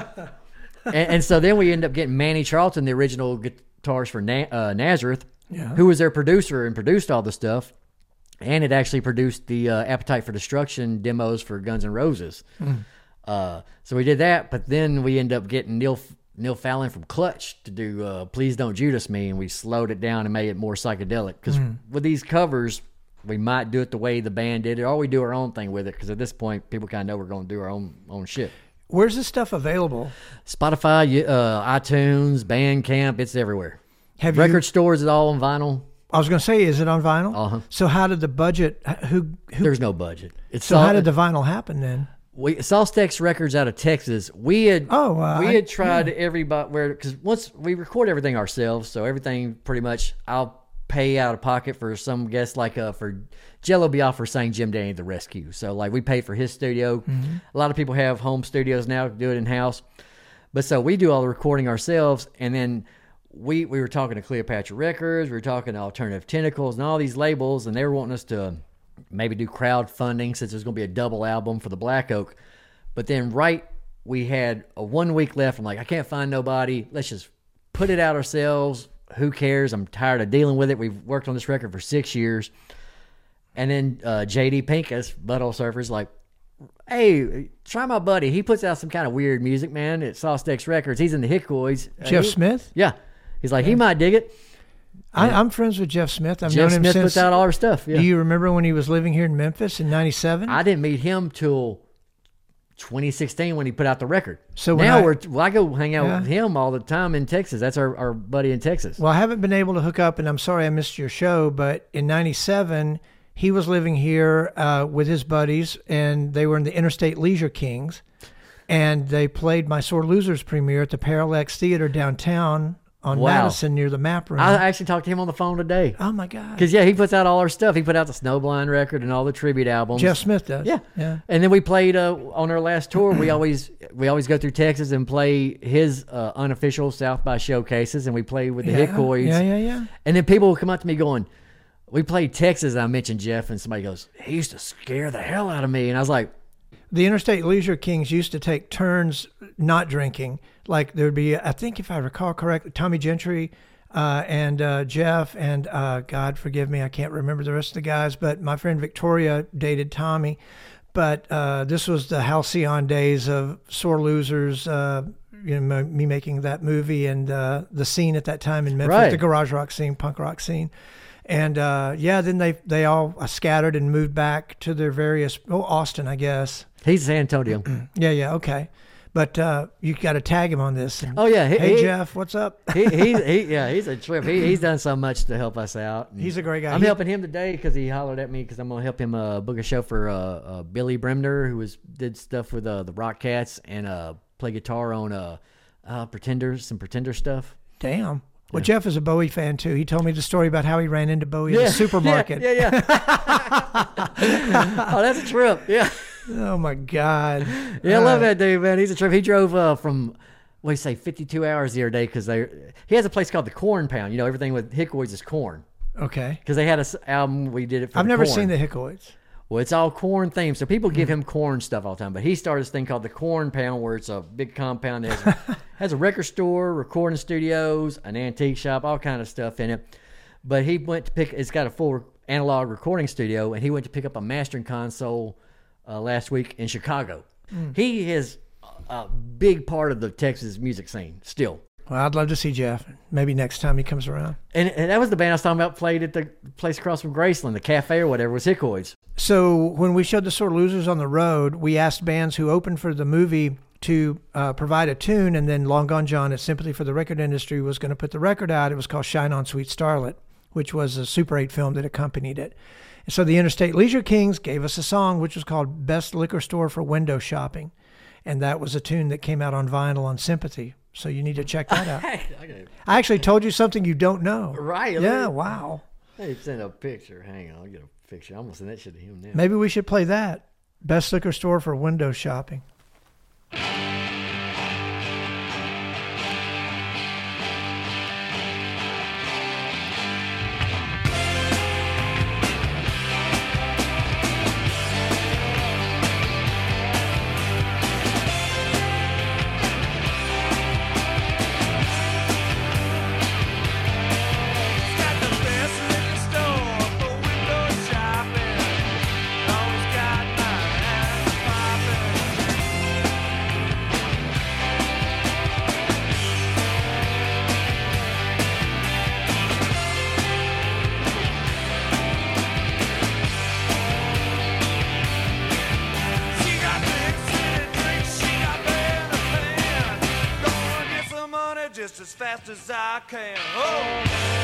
and, and so then we end up getting Manny Charlton, the original guitarist for Na- uh, Nazareth, Yeah. who was their producer and produced all the stuff, and it actually produced the uh, Appetite for Destruction demos for Guns N' Roses. Mm. Uh, so we did that, but then we end up getting Neil Neil Fallon from Clutch to do uh, Please Don't Judas Me, and we slowed it down and made it more psychedelic. Because Mm. with these covers, we might do it the way the band did it, or we do our own thing with it, because at this point, people kind of know we're going to do our own own shit. Where's this stuff available? Spotify, you- uh, iTunes, Bandcamp, it's everywhere. Have you- Record stores, it's all on vinyl. I was going to say, is it on vinyl? Uh-huh. So how did the budget? Who? who There's no budget. It's so all, how did the vinyl happen then? we Saustex Records out of Texas. We had Oh, uh, we I- had tried everybody where because once we record everything ourselves, so everything pretty much I'll pay out of pocket for some guests like uh for Jello Biafra sang Jim Danny the Rescue. So like we pay for his studio. Mm-hmm. A lot of people have home studios now to do it in house, but so we do all the recording ourselves, and then. We we were talking to Cleopatra Records, we were talking to Alternative Tentacles and all these labels, and they were wanting us to maybe do crowdfunding since there's going to be a double album for the Black Oak. But then right, we had a one week left. I'm like, I can't find nobody. Let's just put it out ourselves. Who cares? I'm tired of dealing with it. We've worked on this record for six years. And then uh, J D Pincus, Butthole Surfer's like, hey, try my buddy. He puts out some kind of weird music, man, at Saustex Records. He's in the Hickoys. Uh, Jeff he- Smith? Yeah. He's like, he might dig it. I, I'm friends with Jeff Smith. I've Jeff known him Smith since. puts out all our stuff. Yeah. Do you remember when he was living here in Memphis in ninety-seven? I didn't meet him till twenty sixteen when he put out the record. So when now I- we're well, I go hang out Yeah. with him all the time in Texas. That's our, our buddy in Texas. Well, I haven't been able to hook up, and I'm sorry I missed your show, but in ninety-seven, he was living here uh, with his buddies, and they were in the Interstate Leisure Kings, and they played my Sore Losers premiere at the Parallax Theater downtown on Wow. Madison near the Map Room. I actually talked to him on the phone today. oh, my God. Because, yeah, he puts out all our stuff. He put out the Snowblind record and all the tribute albums. Jeff Smith does. Yeah. Yeah. And then we played uh, on our last tour. We always we always go through Texas and play his uh, unofficial South by showcases, and we played with the Yeah. Hickoys. Yeah, yeah, yeah. And then people will come up to me going, we played Texas. I mentioned Jeff, and somebody goes, he used to scare the hell out of me. And I was like, The Interstate Leisure Kings used to take turns not drinking. Like there'd be, I think if I recall correctly, Tommy Gentry uh, and uh, Jeff and uh, God forgive me, I can't remember the rest of the guys, but my friend Victoria dated Tommy. But uh, this was the halcyon days of Sore Losers, uh, you know, me making that movie and uh, the scene at that time in Memphis, Right. the garage rock scene, punk rock scene. And uh, yeah, then they they all scattered and moved back to their various, oh, Austin, I guess. he's San Antonio. Yeah, yeah, okay. But uh, you got to tag him on this. Oh, yeah. He, Hey, he- Jeff, what's up? he, he, he, yeah, he's a trip. He, he's done so much to help us out. And He's a great guy. I'm He- helping him today because he hollered at me because I'm gonna help him uh, book a show for uh, uh, Billy Bremner, who was did stuff with uh, the Rock Cats and uh, play guitar on uh, uh, Pretenders, some Pretender stuff. Damn. Well, Jeff is a Bowie fan, too. He told me the story about how he ran into Bowie in a supermarket. Yeah, yeah. yeah. Oh, that's a trip. Yeah, Oh, my God. yeah. I love Uh, that dude, man. He's a trip. He drove uh, from. What do you say, fifty-two hours the other day because they he has a place called the Corn Pound. You know, everything with Hickoys is corn Okay. because they had a s- album we did it for. I've the never corn. seen the Hickoids. Well, it's all corn themed. So people give him corn stuff all the time. But he started this thing called the Corn Pound where it's a big compound that has, has a record store, recording studios, an antique shop, all kind of stuff in it. But he went to pick, it's got a full analog recording studio, and he went to pick up a mastering console uh, last week in Chicago. He is a big part of the Texas music scene still. Well, I'd love to see Jeff. Maybe next time he comes around. And, and that was the band I was talking about played at the place across from Graceland, the cafe or whatever, was Hickoys. So when we showed the Sore Losers on the road, we asked bands who opened for the movie to uh, provide a tune, and then Long Gone John at Sympathy for the Record Industry was going to put the record out. It was called Shine On Sweet Starlet, which was a Super eight film that accompanied it. And so the Interstate Leisure Kings gave us a song which was called Best Liquor Store for Window Shopping. And that was a tune that came out on vinyl on Sympathy. So you need to check that out. I actually told you something you don't know. Right. Yeah, wow. Hey, send a picture. Hang on, I'll get a picture. I'm gonna send that shit to him now. Maybe we should play that. Best Liquor Store for Window Shopping. fast as I can. Oh.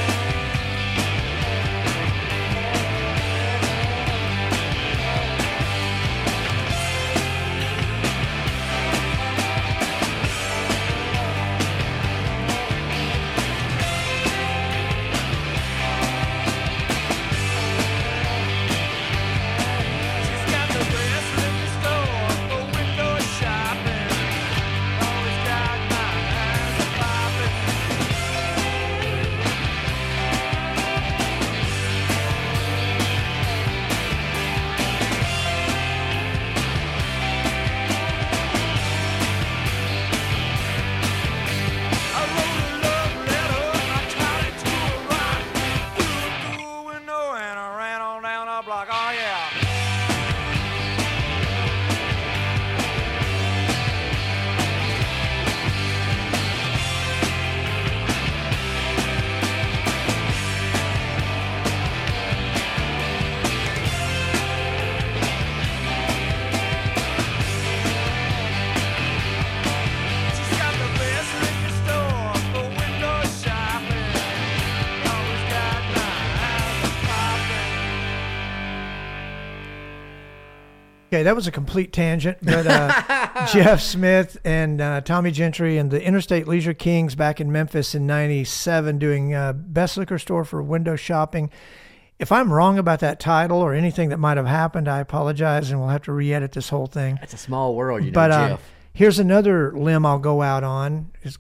Okay, that was a complete tangent, but uh, Jeff Smith and uh, Tommy Gentry and the Interstate Leisure Kings back in Memphis in ninety-seven doing uh, Best Liquor Store for Window Shopping. If I'm wrong about that title or anything that might have happened, I apologize, and we'll have to re-edit this whole thing. That's a small world, you know, but, uh, Jeff. Here's another limb I'll go out on. Is,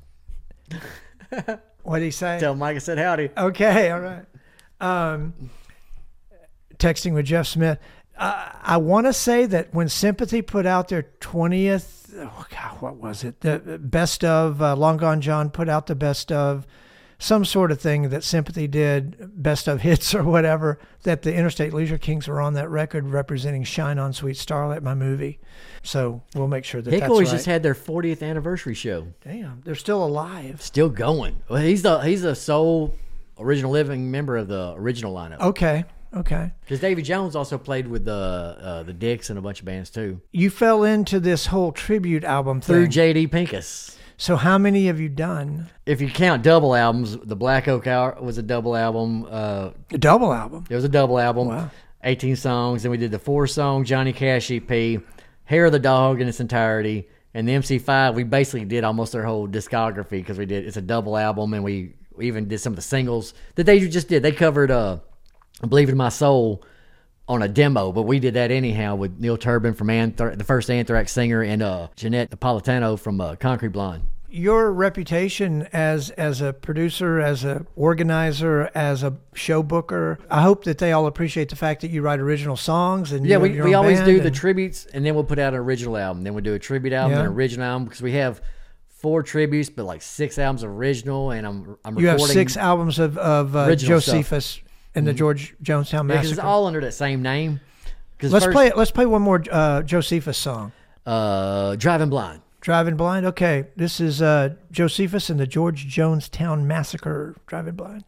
what did he say? Tell Mike I said howdy. Okay, all right. Um, texting with Jeff Smith. Uh, I want to say that when Sympathy put out their twentieth, oh God, what was it? The best of, uh, Long Gone John put out the best of, some sort of thing that Sympathy did, best of hits or whatever, that the Interstate Leisure Kings were on that record representing Shine On Sweet Starlight, my movie. So we'll make sure that that's Hickory's right. just had their fortieth anniversary show. Damn, they're still alive. Still going. Well, he's the he's the sole original living member of the original lineup. Okay. Okay. Because Davy Jones also played with the uh, the Dicks and a bunch of bands too. You fell into this whole tribute album thing. Through J D Pincus. So how many have you done? If you count double albums, the Black Oak Hour was a double album. Uh, A double album? it was a double album. Wow. eighteen songs. Then we did the four song Johnny Cash E P, Hair of the Dog in its entirety. And the M C five, we basically did almost their whole discography because we did, it's a double album, and we, we even did some of the singles that they just did. They covered uh, Believe in My Soul on a demo, but we did that anyhow with Neil Turbin from Anthra- the first Anthrax singer, and uh, Jeanette Napolitano from uh, Concrete Blonde. Your reputation as as a producer, as a organizer, as a show booker, I hope that they all appreciate the fact that you write original songs. And Yeah, you we, have your we own always band do the and- tributes, and then we'll put out an original album. Then we'll do a tribute album Yeah. and an original album, because we have four tributes, but like six albums of original, and I'm I'm You have recording. six albums of, of uh, original Josephus and the George Jonestown Yeah, 'cause Massacre. it's all under that same name. 'Cause let's first, play Let's play one more uh, Josephus song. Uh, Driving Blind. Driving Blind. Okay, this is uh, Josephus and the George Jonestown Massacre. Driving Blind.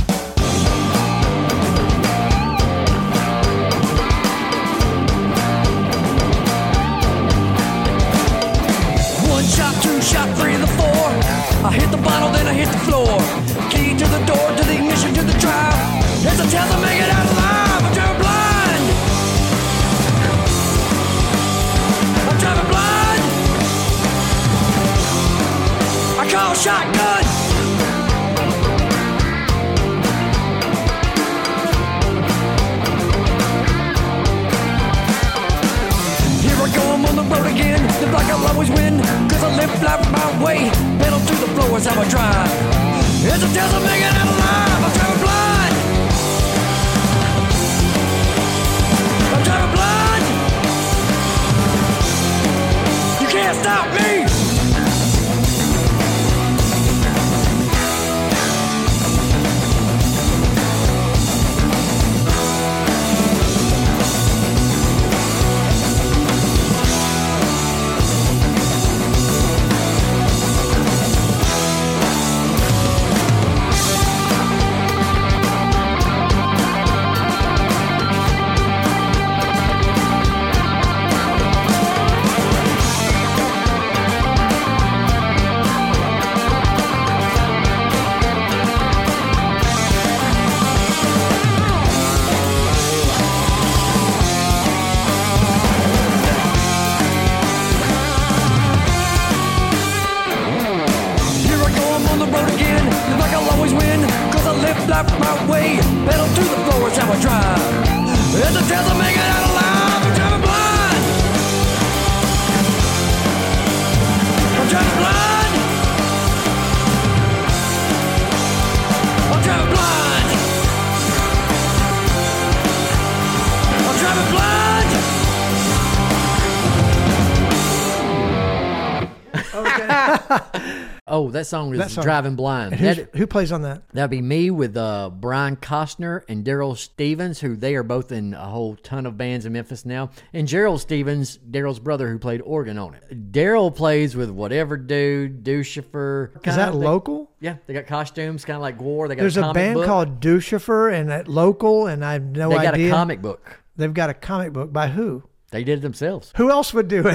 One shot, two shot, three to the four. I hit the bottle, then I hit the floor. Key to the door, to the ignition, to the drive. It's a tell to make it out alive. I'm driving blind. I'm driving blind. I call shotgun. Here I go, I'm on the road again. The black I'll always win, cause I live life my way. Pedal to the floor is how I drive. It's a test of making it alive. I'm driving blind. I'm driving blind. You can't stop me. drive. It's a test to make it out alive. I'm driving blind. I'm driving blind. I'm driving blind. I'm driving blind. Oh, that song is That song. Driving Blind. Who's- That, who plays on that? that'd be me with uh, Brian Costner and Daryl Stevens, who they are both in a whole ton of bands in Memphis now. And Gerald Stevens, Daryl's brother, who played organ on it. Daryl plays with Whatever Dude, Dushifer. Is that local? Yeah, they got costumes, kind of like Gwar. They got There's a a comic band book. called Dushifer and at local, and I have no They got idea. a comic book. They've got a comic book by who? They did it themselves. Who else would do it?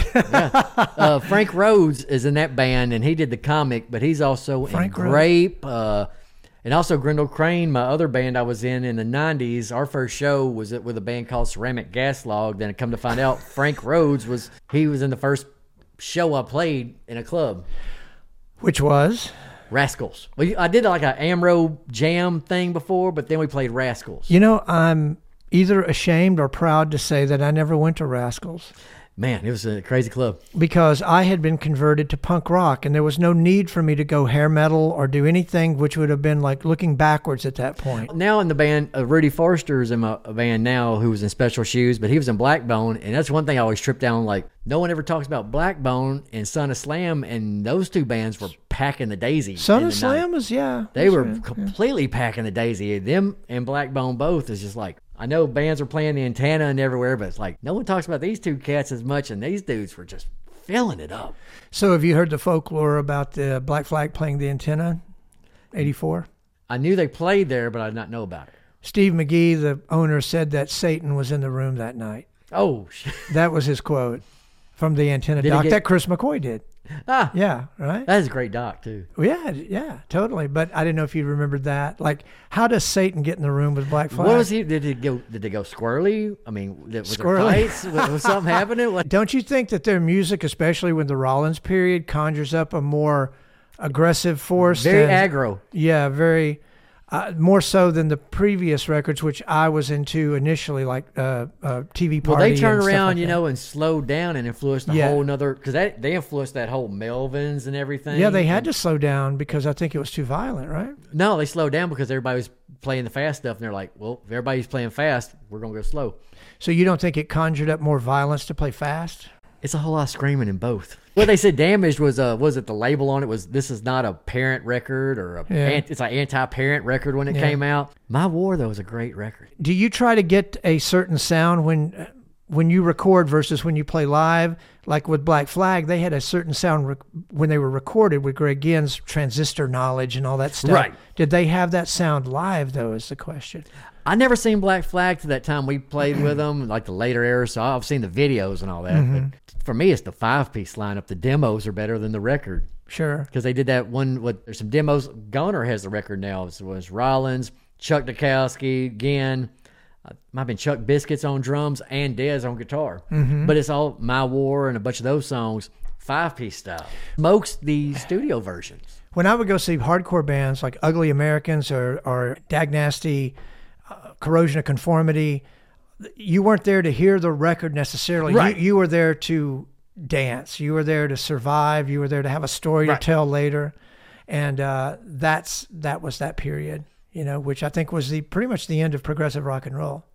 uh, Frank Rhodes is in that band, and he did the comic, but he's also Frank in Rhodes. Grape, uh, and also Grindel Crane, my other band I was in in the nineties. Our first show was with a band called Ceramic Gas Log. Then I come to find out Frank Rhodes was he was in the first show I played in a club, Which was? Rascals. Well, I did like an Amro Jam thing before, but then we played Rascals. You know, I'm either ashamed or proud to say that I never went to Rascals Man, it was a crazy club. because I had been converted to punk rock, and there was no need for me to go hair metal or do anything which would have been like looking backwards at that point. Now in the band, uh, Rudy Forster is in my a band now who was in Special Shoes, but he was in Blackbone, and that's one thing I always trip down. Like, no one ever talks about Blackbone and Son of Slam, and those two bands were packing the daisy. Son in of the Slam night. was, yeah. They that's were right, yeah. completely packing the daisy. Them and Blackbone both is just like, I know bands are playing the Antenna and everywhere, but it's like, no one talks about these two cats as much, and these dudes were just filling it up. So have you heard the folklore about the Black Flag playing the Antenna, eighty-four? I knew they played there, but I did not know about it. Steve McGee, the owner, said that Satan was in the room that night. Oh, shit. That was his quote from the Antenna Did he doc get- that Chris McCoy did. Ah, Yeah, right? that is a great doc, too. Well, yeah, yeah, totally. But I didn't know if you remembered that. Like, how does Satan get in the room with Black Flag? What was he? Did he go? Did they go squirrely? I mean, did, was there Squirrely. fights? Was, was something happening? What? Don't you think that their music, especially when the Rollins period, conjures up a more aggressive force? Very than- aggro. Yeah, very uh, more so than the previous records, which I was into initially, like uh, uh, T V Well, Party. they turned and stuff around, like you that. know, and slowed down and influenced a Yeah. whole nother because that they influenced that whole Melvins and everything. Yeah, they had to slow down because I think it was too violent, right? No, they slowed down because everybody was playing the fast stuff, and they're like, well, if everybody's playing fast, we're gonna go slow. So you don't think it conjured up more violence to play fast? It's a whole lot of screaming in both. What they said damaged was uh was it the label on it was this is not a parent record or a Yeah. ant- it's an anti-parent record when it Yeah. came out. My War though was a great record. Do you try to get a certain sound when when you record versus when you play live? Like with Black Flag, they had a certain sound rec- when they were recorded with Greg Ginn's transistor knowledge and all that stuff. Right. Did they have that sound live though? Is the question. I never seen Black Flag to that time we played with them, like the later era. So I've seen the videos and all that. Mm-hmm. But for me, it's the five piece lineup. The demos are better than the record Sure. because they did that one. What there's some demos. Goner has the record now. It was Rollins, Chuck Dukowski, Ginn. Uh, might have been Chuck Biscuits on drums and Dez on guitar. Mm-hmm. But it's all My War and a bunch of those songs, five piece style. Smokes the studio versions. When I would go see hardcore bands like Ugly Americans or or Dag Nasty, uh, Corrosion of Conformity, you weren't there to hear the record necessarily. Right. You, you were there to dance. You were there to survive. You were there to have a story Right. to tell later, and uh, that's that was that period. You know, which I think was the pretty much the end of progressive rock and roll.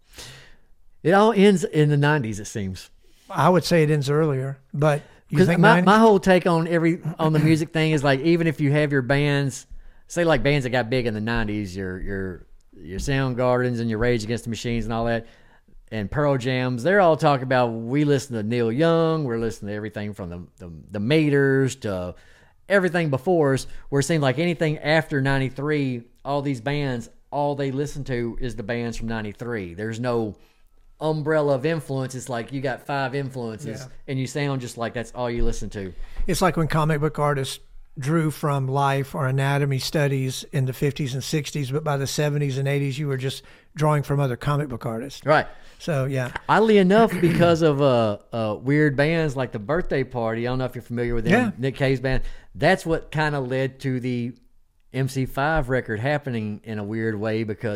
It all ends in the nineties, it seems. I would say it ends earlier, but you Because think my, nineties? my whole take on every on the music thing is like even if you have your bands, say like bands that got big in the nineties, your your your Soundgardens and your Rage Against the Machines and all that, and Pearl Jams, they're all talking about we listen to Neil Young, we're listening to everything from the the, the Meters to everything before us. Where it seemed like anything after ninety-three, all these bands, all they listen to is the bands from ninety-three. There's no umbrella of influence. It's like you got five influences and you sound just like that's all you listen to. It's like when comic book artists drew from life or anatomy studies in the fifties and sixties, but by the seventies and eighties, you were just drawing from other comic book artists. Right. So, yeah. Oddly enough, because of uh, uh, weird bands like the Birthday Party, I don't know if you're familiar with them, Yeah. Nick Cave's band, that's what kind of led to the M C five record happening in a weird way because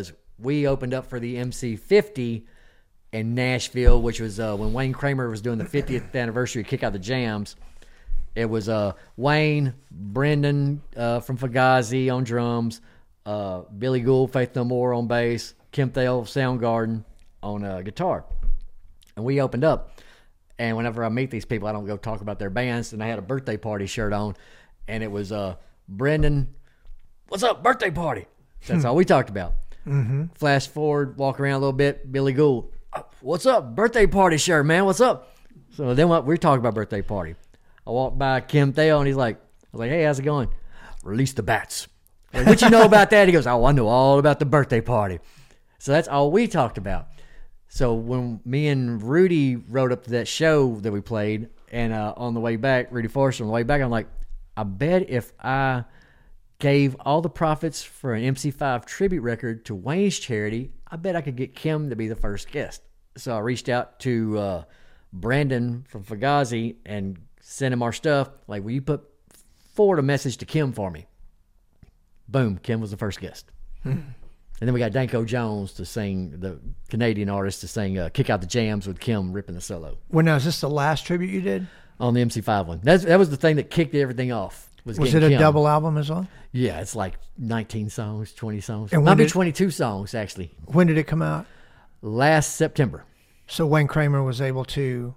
we opened up for the M C fifty in Nashville, which was uh, when Wayne Kramer was doing the fiftieth anniversary of Kick Out the Jams. It was uh, Wayne, Brendan uh, from Fugazi on drums, uh, Billy Gould, Faith No More on bass, Kim Thale, Soundgarden on uh, guitar. And we opened up. And whenever I meet these people, I don't go talk about their bands. And I had a birthday party shirt on. And it was uh, Brendan, what's up, birthday party? That's all we talked about. Mm-hmm. Flash forward, walk around a little bit, Billy Gould, what's up, birthday party shirt, man, what's up? So then what, we're talking about birthday party. I walked by Kim Thale, and he's like, I was like, hey, how's it going? Release the bats. Like, what you know about that? He goes, oh, I know all about the birthday party. So that's all we talked about. So when me and Rudy rode up to that show that we played, and uh, on the way back, Rudy Forrester, on the way back, I'm like, I bet if I gave all the profits for an M C five tribute record to Wayne's charity, I bet I could get Kim to be the first guest. So I reached out to uh, Brandon from Fugazi and sent him our stuff. Like, will you put forward a message to Kim for me? Boom, Kim was the first guest. Hmm. And then we got Danko Jones to sing, the Canadian artist, to sing uh, Kick Out the Jams with Kim ripping the solo. Well, now, is this the last tribute you did? On the M C five one. That's, that was the thing that kicked everything off. Was, was it a Kim. double album as well? Yeah, it's like nineteen songs, twenty songs. And Might be did, twenty-two songs, actually. When did it come out? Last September. So Wayne Kramer was able to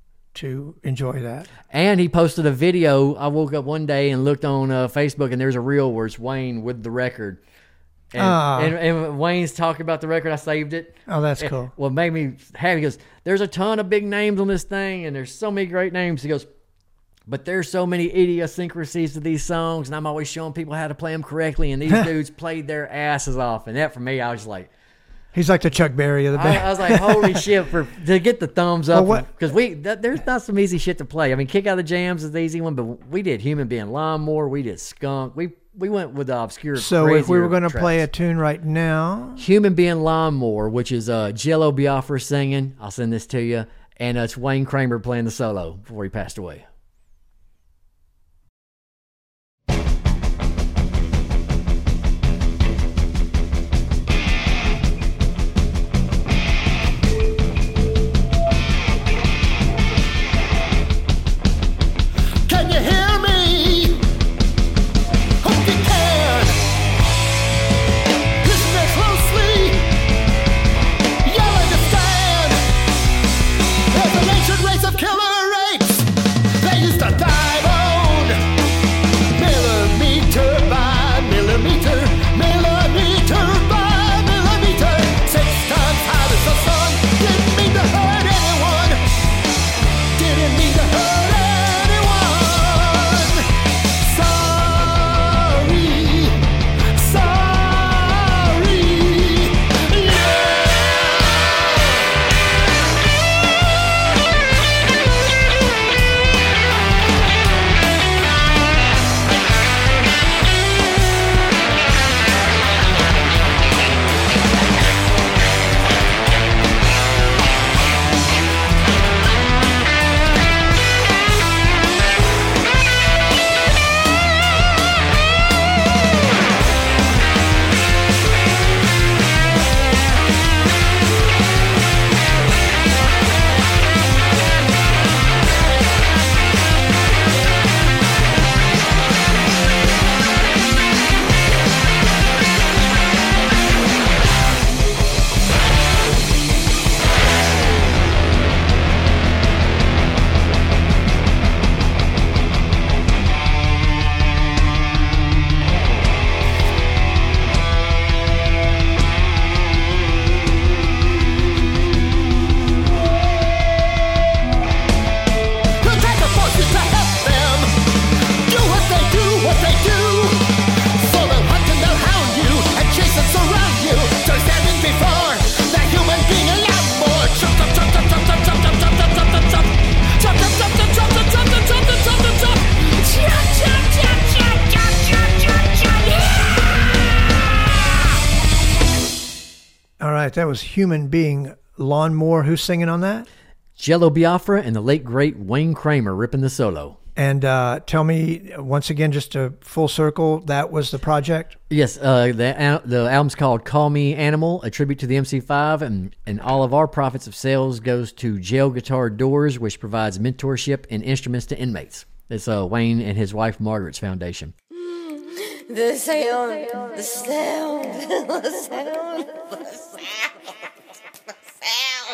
to enjoy that. And he posted a video. I woke up one day and looked on uh, Facebook, and there's a reel where it's Wayne with the record. And, oh. and, and Wayne's talking about the record. I saved it. Oh, that's and, cool. What made me happy, he goes, there's a ton of big names on this thing, and there's so many great names. He goes, but there's so many idiosyncrasies to these songs, and I'm always showing people how to play them correctly, and these dudes played their asses off. And that, for me, I was like, he's like the Chuck Berry of the band. I, I was like, holy shit, for to get the thumbs up. Because well, we that, there's not some easy shit to play. I mean, Kick Out the Jams is the easy one, but we did Human Being Lawnmower. We did Skunk. We we went with the obscure, so if we were going to play a tune right now. Human Being Lawnmower, which is uh, Jello Biafra singing. I'll send this to you. And uh, it's Wayne Kramer playing the solo before he passed away. That was Human Being Lawnmower. Who's singing on that? Jello Biafra and the late, great Wayne Kramer ripping the solo. And uh, tell me once again, just a full circle, that was the project? Yes, uh, the al- the album's called "Call Me Animal," a tribute to the M C five, and and all of our profits of sales goes to Jail Guitar Doors, which provides mentorship and instruments to inmates. It's uh, Wayne and his wife Margaret's foundation. The sound, the sound, the sound, the sound, the sound.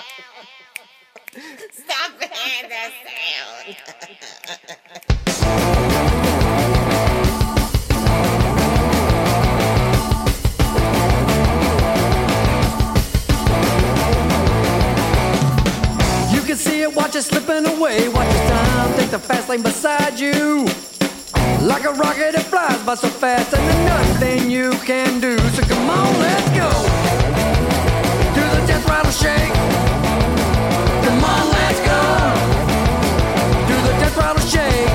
Stop it, the sound. You can see it, watch it slipping away. Watch your time, take the fast lane beside you. Like a rocket, it flies by so fast, and there's nothing you can do. So come on, let's go. Do the death rattle shake. Come on, let's go. Do the death rattle shake.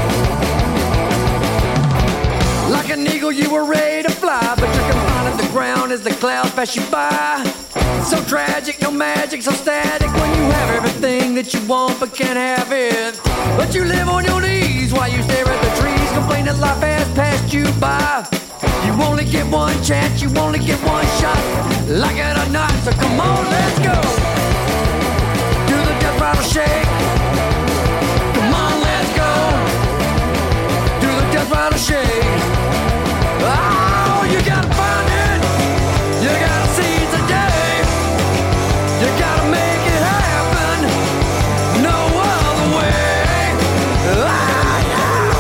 Like an eagle, you were ready to fly, but you're confined at the ground as the clouds pass you by. So tragic, no magic, so static when you have everything that you want but can't have it. But you live on your knees while you stare at the trees, complain that life has passed you by. You only get one chance, you only get one shot, like it or not, so come on, let's go. Do the death rattle shake. Come on, let's go. Do the death rattle shake. Oh, you gotta find it. You gotta see it today. You gotta make it happen. No other way. Ah, yeah.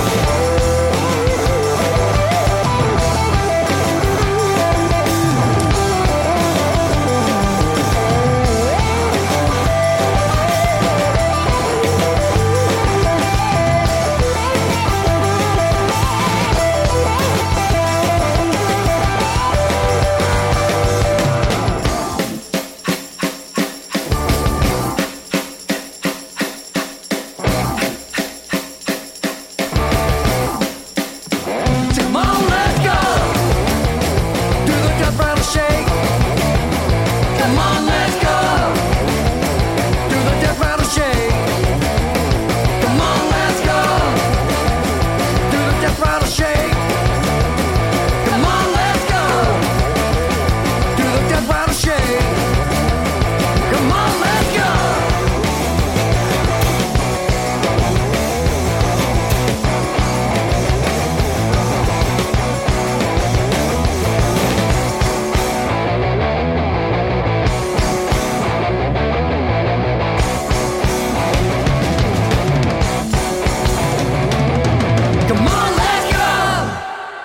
Come on, let's go. Do the death rattle shake. Come on, let's go. Do the death rattle shake. Come on, let's go. Do the death rattle shake. Come on, let's go. Do the death rattle shake. Come on, let's go. Come on, let's go.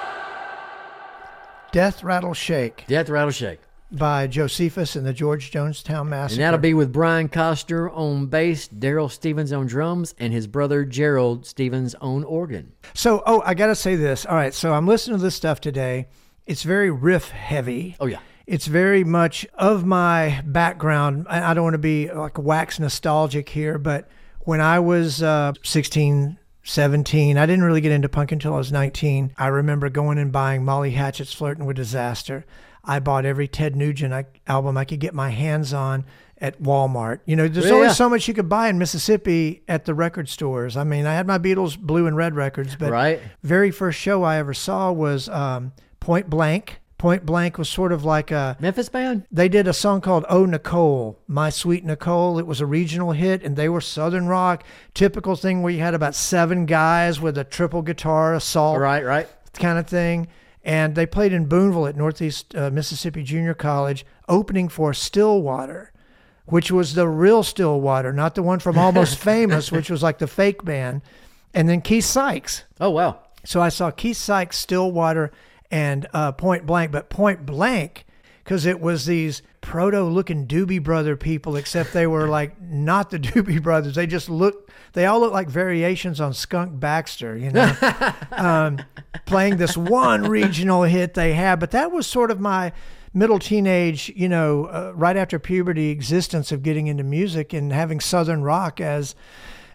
Death Rattle Shake Death Rattle Shake. by Josephus and the George Jonestown Massacre. And that'll be with Brian Costner on bass, Daryl Stevens on drums, and his brother Gerald Stevens on organ. So, oh, I got to say this. All right, so I'm listening to this stuff today. It's very riff heavy. Oh, yeah. It's very much of my background. I I don't want to be like wax nostalgic here, but when I was uh, sixteen, seventeen, I didn't really get into punk until I was nineteen. I remember going and buying Molly Hatchet's Flirting with Disaster. I bought every Ted Nugent I, album I could get my hands on at Walmart. You know, there's Yeah. only so much you could buy in Mississippi at the record stores. I mean, I had my Beatles blue and red records, but Right. very first show I ever saw was um, Point Blank. Point Blank was sort of like a, Memphis band? they did a song called Oh Nicole, My Sweet Nicole. It was a regional hit, and they were Southern rock, typical thing where you had about seven guys with a triple guitar assault Right, right. kind of thing. And they played in Boonville at Northeast uh, Mississippi Junior College, opening for Stillwater, which was the real Stillwater, not the one from Almost Famous, which was like the fake band. And then Keith Sykes. Oh, wow. So I saw Keith Sykes, Stillwater, and uh, Point Blank, but Point Blank, because it was these proto-looking Doobie Brother people, except they were like not the Doobie Brothers. They just looked, they all looked like variations on Skunk Baxter, you know, um, playing this one regional hit they had. But that was sort of my middle teenage, you know, uh, right after puberty existence of getting into music and having Southern rock as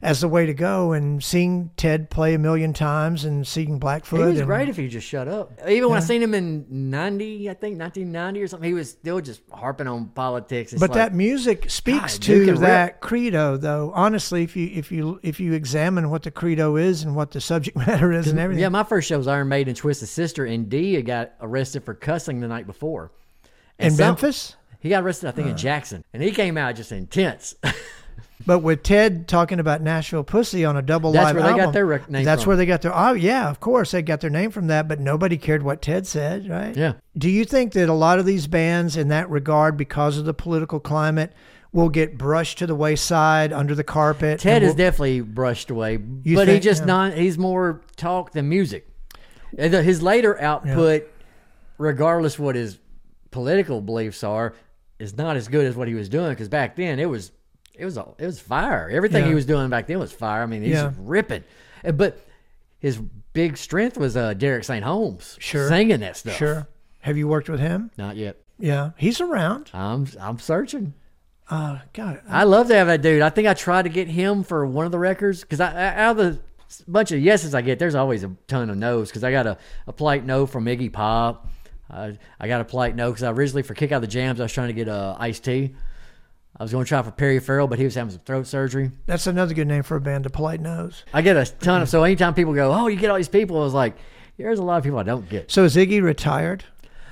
as the way to go. And seeing Ted play a million times and seeing Blackfoot. He was and, great if he just shut up. Even when I seen him in ninety, I think nineteen ninety or something, he was still just harping on politics. It's But like, that music speaks God, Duke to and that Rip. credo, though. Honestly, if you if you if you examine what the credo is and what the subject matter is and everything. Yeah, my first show was Iron Maiden, Twisted Sister, and Dia got arrested for cussing the night before. And in some- Memphis. He got arrested, I think, in Jackson. And he came out just intense. But with Ted talking about Nashville Pussy on a double That's live where they got album, their rec- name that's from. where they got their. Oh yeah, of course they got their name from that. But nobody cared what Ted said, right? Yeah. Do you think that a lot of these bands, in that regard, because of the political climate, will get brushed to the wayside, under the carpet? Ted and is will- definitely brushed away, You but he think, just yeah. not. He's more talk than music. And the- His later output, regardless what his political beliefs are, is not as good as what he was doing. Because back then it was, it was, it was fire. Everything Yeah. he was doing back then was fire. I mean, he's Yeah. ripping. And- But his big strength was uh, Derek Saint Holmes, Sure. singing that stuff. Sure. Have you worked with him? Not yet. Yeah, he's around. I'm I'm searching. Uh, God, I love to have that dude. I think I tried to get him for one of the records because I, I out of the bunch of yeses I get, there's always a ton of no's because I got a, a polite no from Iggy Pop. Uh, I got a polite no because I originally for Kick Out the Jams I was trying to get uh, Ice-T. I was going to try for Perry Farrell, but he was having some throat surgery. that's another good name for a band, a Polite Nose. I get a ton of so anytime people go, oh, you get all these people, I was like, there's a lot of people I don't get. So is Iggy retired?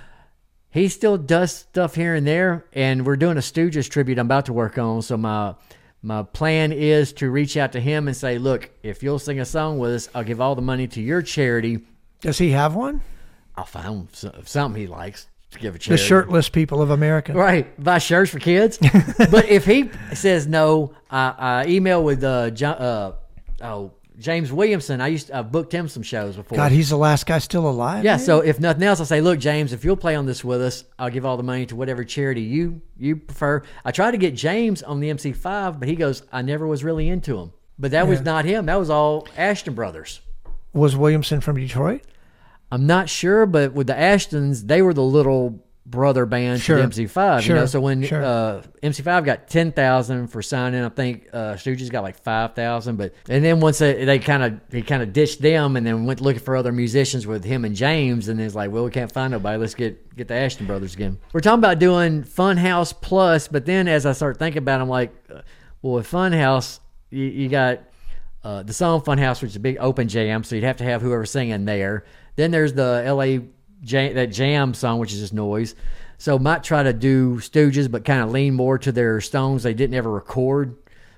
He still does stuff here and there, and we're doing a Stooges tribute I'm about to work on. So my my plan is to reach out to him and say, look, if you'll sing a song with us, I'll give all the money to your charity. Does he have one? I'll find so- something he likes to give a The charity. shirtless people of America. Right, buy shirts for kids. But if he says no, I, I email with uh, jo- uh, oh, James Williamson. I used to, I booked him some shows before. God, he's the last guy still alive. Yeah, man? so if nothing else, I say, look, James, if you'll play on this with us, I'll give all the money to whatever charity you you prefer. I tried to get James on the M C five, but he goes, I never was really into him. But that was Yeah. not him. That was all Ashton Brothers. Was Williamson from Detroit? I'm not sure, but with the Ashtons, they were the little brother band Sure. to the M C five. Sure. You know, so when Sure. uh, M C five got ten thousand for signing, I think uh, Stooges got like five thousand. But and then once they, they kind of he kind of ditched them and then went looking for other musicians with him and James, and it's like, well, we can't find nobody. Let's get get the Ashton brothers again. We're talking about doing Funhouse Plus, but then as I start thinking about it, I'm like, uh, well, with Funhouse, you, you got uh, the song Funhouse, which is a big open jam, so you'd have to have whoever singing there. Then there's the L A jam, that jam song, which is just noise. So might try to do Stooges, but kind of lean more to their Stones they didn't ever record.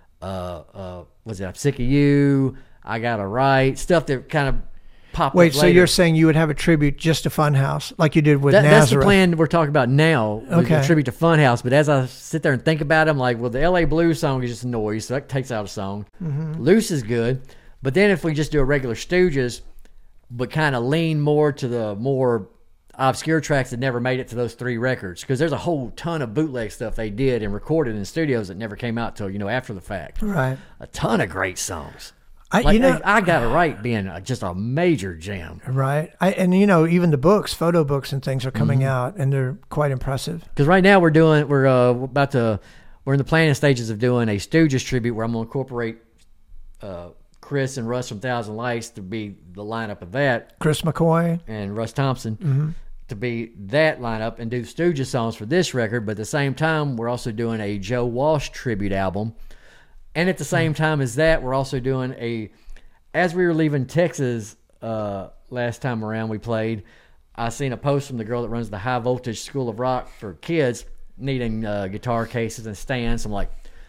Uh, uh, was it I'm Sick of You? I Gotta Write stuff that kind of popped. Wait, up so later. you're saying you would have a tribute just to Funhouse, like you did with That, that's the Nazareth? plan we're talking about now. with the Okay. tribute to Funhouse. But as I sit there and think about it, I'm like, well, the L A Blues song is just noise, so that takes out a song. Mm-hmm. Loose is good, but then if we just do a regular Stooges, but kind of lean more to the more obscure tracks that never made it to those three records, because there's a whole ton of bootleg stuff they did and recorded in studios that never came out till you know after the fact. Right. A ton of great songs. I, Like you know, I, I Got It Right being a, just a major jam. right. I, and you know, even the books, photo books and things are coming Mm-hmm. out, and they're quite impressive. Because right now we're doing we're uh, about to we're in the planning stages of doing a Stooges tribute where I'm going to incorporate uh, Chris and Russ from Thousand Lights to be the lineup of that, Chris McCoy. and Russ Thompson to be that lineup and do Stooges songs for this record. But at the same time, we're also doing a Joe Walsh tribute album, and at the same time as that, we're also doing a. As we were leaving Texas uh, last time around, we played. I seen a post from the girl that runs the High Voltage School of Rock for kids needing uh, guitar cases and stands. I'm like,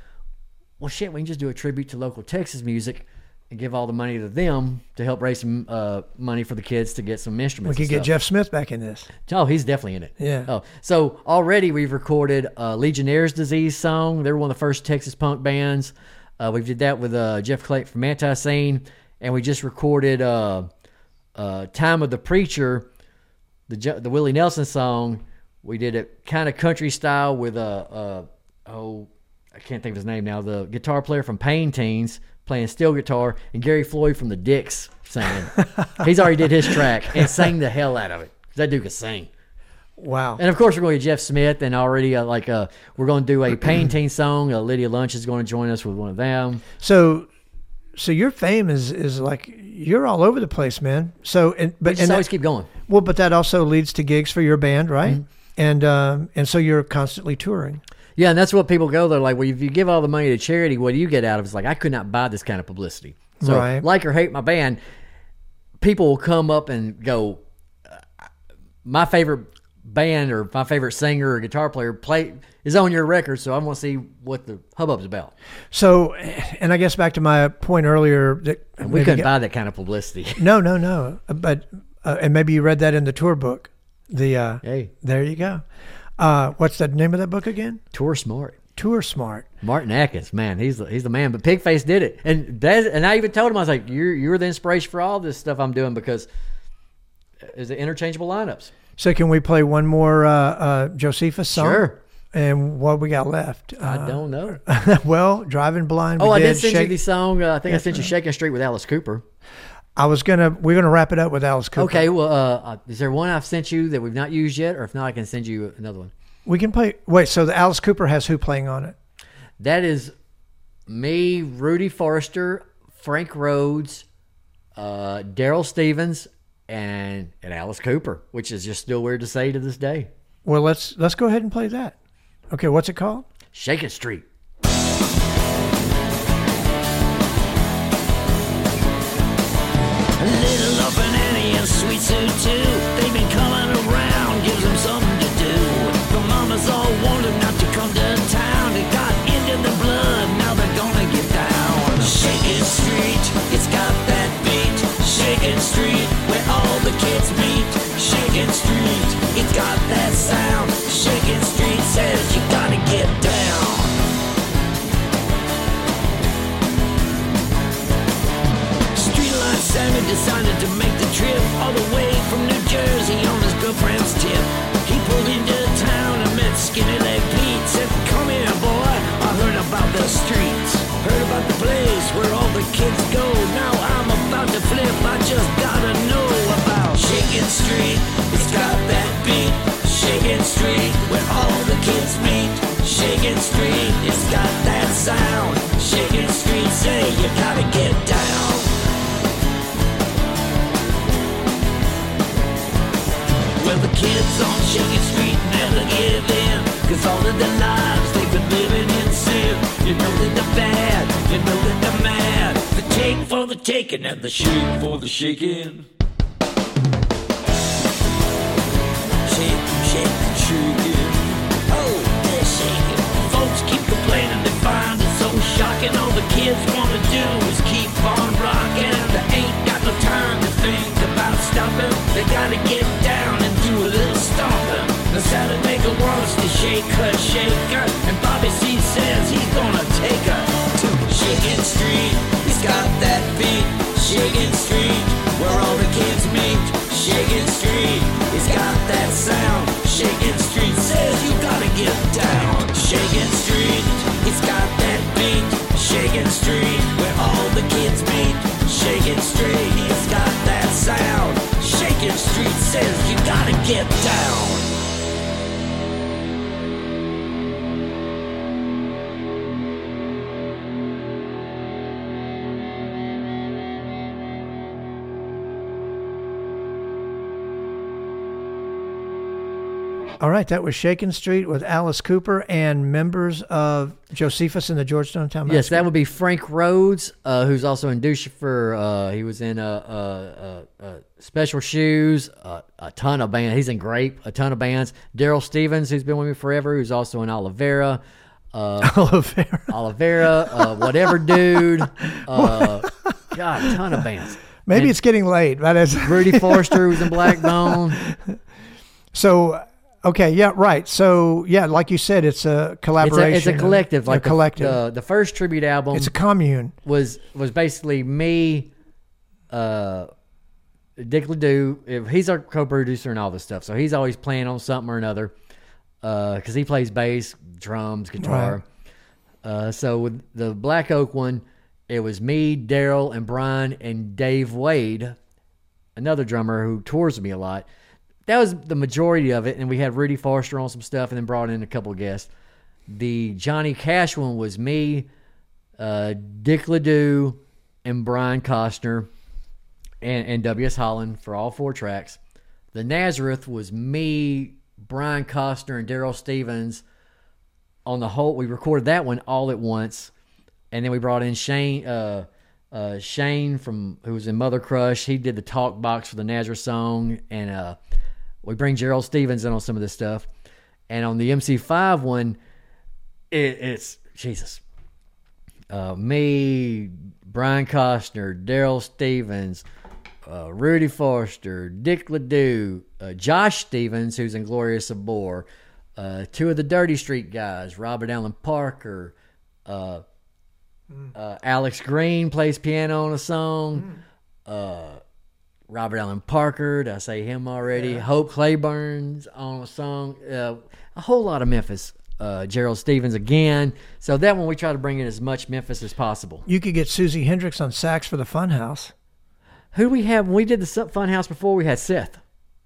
well, shit, we can just do a tribute to local Texas music and give all the money to them to help raise some uh, money for the kids to get some We instruments. could and get stuff. Jeff Smith back in this. Oh, he's definitely in it. Yeah. Oh, so already we've recorded a Legionnaire's Disease song. They were one of the first Texas punk bands. Uh, we did that with uh, Jeff Clayton from Anti-Scene, and we just recorded uh, uh, Time of the Preacher, the Je- the Willie Nelson song. We did it kind of country style with a uh, uh, oh I can't think of his name now. The guitar player from Pain Teens playing steel guitar, and Gary Floyd from the Dicks singing. He's already did his track and sang the hell out of it. That dude could sing. Wow. And of course, we're going to Jeff Smith, and already uh, like uh, we're going to do a Pain Teen song. Uh, Lydia Lunch is going to join us with one of them. So so your fame is is like you're all over the place, man. So and but But just and always that, keep going. well, but that also leads to gigs for your band, right? Mm-hmm. And um, and so you're constantly touring. Yeah, and that's what people go. They're like, well, if you give all the money to charity, what do you get out of it? It's like, I could not buy this kind of publicity. So, Right. like or hate my band, people will come up and go, uh, my favorite band or my favorite singer or guitar player play is on your record, so I want to see what the hubbub's about. So, and I guess back to my point earlier that And we maybe couldn't get- buy that kind of publicity. No, no, no. But uh, and maybe you read that in the tour book. The uh, Hey. there you go. Uh, what's the name of that book again? Tour Smart. Tour Smart. Martin Atkins, man, he's the, he's the man. But Pigface did it, and Des, and I even told him, I was like, "You're you're the inspiration for all this stuff I'm doing because it's the interchangeable lineups." So can we play one more uh, uh, Josephus song? Sure. And what we got left? I Uh, don't know. well, Driving Blind. we Oh, I did send you Shake- the song. Uh, I think I sent you "Shaking Street" with Alice Cooper. I was gonna. We're gonna wrap it up with Alice Cooper. Okay, well, uh, uh, is there one I've sent you that we've not used yet, or if not, I can send you another one. We can play. Wait. So the Alice Cooper has who playing on it? That is me, Rudy Forrester, Frank Rhodes, uh, Daryl Stevens, and and Alice Cooper, which is just still weird to say to this day. Well, let's let's go ahead and play that. Okay. What's it called? Shaking Street. Little Up and Annie and Sweet Sue too. They've been coming around, gives them something to do. The mamas all wanted not to come to town. It got into the blood, now they're gonna get down. Shaking Street, it's got that beat. Shaking Street, where all the kids meet. Shaking Street, it's got that sound. Shaking Street says you gotta get down. Streetline Sammy decided to make the trip all the way from New Jersey on his girlfriend's tip. He pulled into town and met Skinny Leg Pete. Said, come here, boy, I heard about the streets. Heard about the place where all the kids go. Now I'm about to flip, I just gotta know about Shaking Street. It's got that beat. Shaking Street, where all the kids meet. Shaking Street, it's got that sound. Shaking Street, say you gotta get down. Well, the kids on Shaking Street never give in, cause all of their lives they've been living in sin. You know that they're bad, you know that they're mad. The take for the taking and the shake for the shaking. Shake, shake, shaking. Oh, they're shaking. Folks keep complaining, they find it so shocking. All the kids wanna do is keep on rocking. They ain't got no time to think about stopping. They gotta get down and do a little stomping. The Saturday Maker wants to shake her, shake her, and Bobby C says he's gonna take her to Shaking Street. He's got that beat, Shaking Street, where all the kids meet. Shaking Street, he's got that sound. Shaking Street says you gotta get down. Shaking Street, he's got that beat. Shaking Street, where all the kids meet. Shaking Street, he's got that sound. Shaking Street says you gotta get down. All right, that was Shaking Street with Alice Cooper and members of Josephus and the Georgetown Town Yes, Massacre. that would be Frank Rhodes, uh, who's also in Lucifer. Uh, he was in uh, uh, uh, uh, Special Shoes, uh, a ton of bands. He's in Grape, a ton of bands. Daryl Stevens, who's been with me forever, who's also in Olivera. Uh, Olivera. Olivera, uh, Whatever Dude. Uh, God, a ton of bands. Maybe And it's getting late. But it's Rudy Forrester, who's in Blackbone. So, okay, yeah, right. So, yeah, like you said, it's a It's collaboration. a, it's a collective. a Like the- collective. The, the first tribute album it's a commune. was was basically me, uh, Dick Ledoux. He's our co-producer and all this stuff, so he's always playing on something or another. Because he plays bass, drums, guitar. Uh, so with the Black Oak one, it was me, Daryl, and Brian, and Dave Wade, another drummer who tours with me a lot. That was the majority of it, and we had Rudy Forrester on some stuff, and then brought in a couple of guests. The Johnny Cash one was me, uh, Dick Ledoux, and Brian Costner and, and W S. Holland for all four tracks. The Nazareth was me, Brian Costner, and Daryl Stevens on the whole. We recorded that one all at once, and then we brought in Shane uh, uh, Shane from who was in Mother Crush. He did the talk box for the Nazareth song, and uh, we bring Gerald Stevens in on some of this stuff. And on the M C five one, it, it's Jesus. Uh, me, Brian Costner, Daryl Stevens, uh, Rudy Forster, Dick LeDoux, uh, Josh Stevens, who's in Glorious Abhor, uh, two of the Dirty Street guys, Robert Allen Parker, uh, mm. uh, Alex Green plays piano on a song, mm. uh, Robert Allen Parker, did I say him already? Yeah. Hope Claiborne's on a song, uh, a whole lot of Memphis. Uh, Gerald Stevens again. So that one we try to bring in as much Memphis as possible. You could get Susie Hendricks on sax for the Funhouse. Who do we have? When we did the Funhouse before, we had Seth.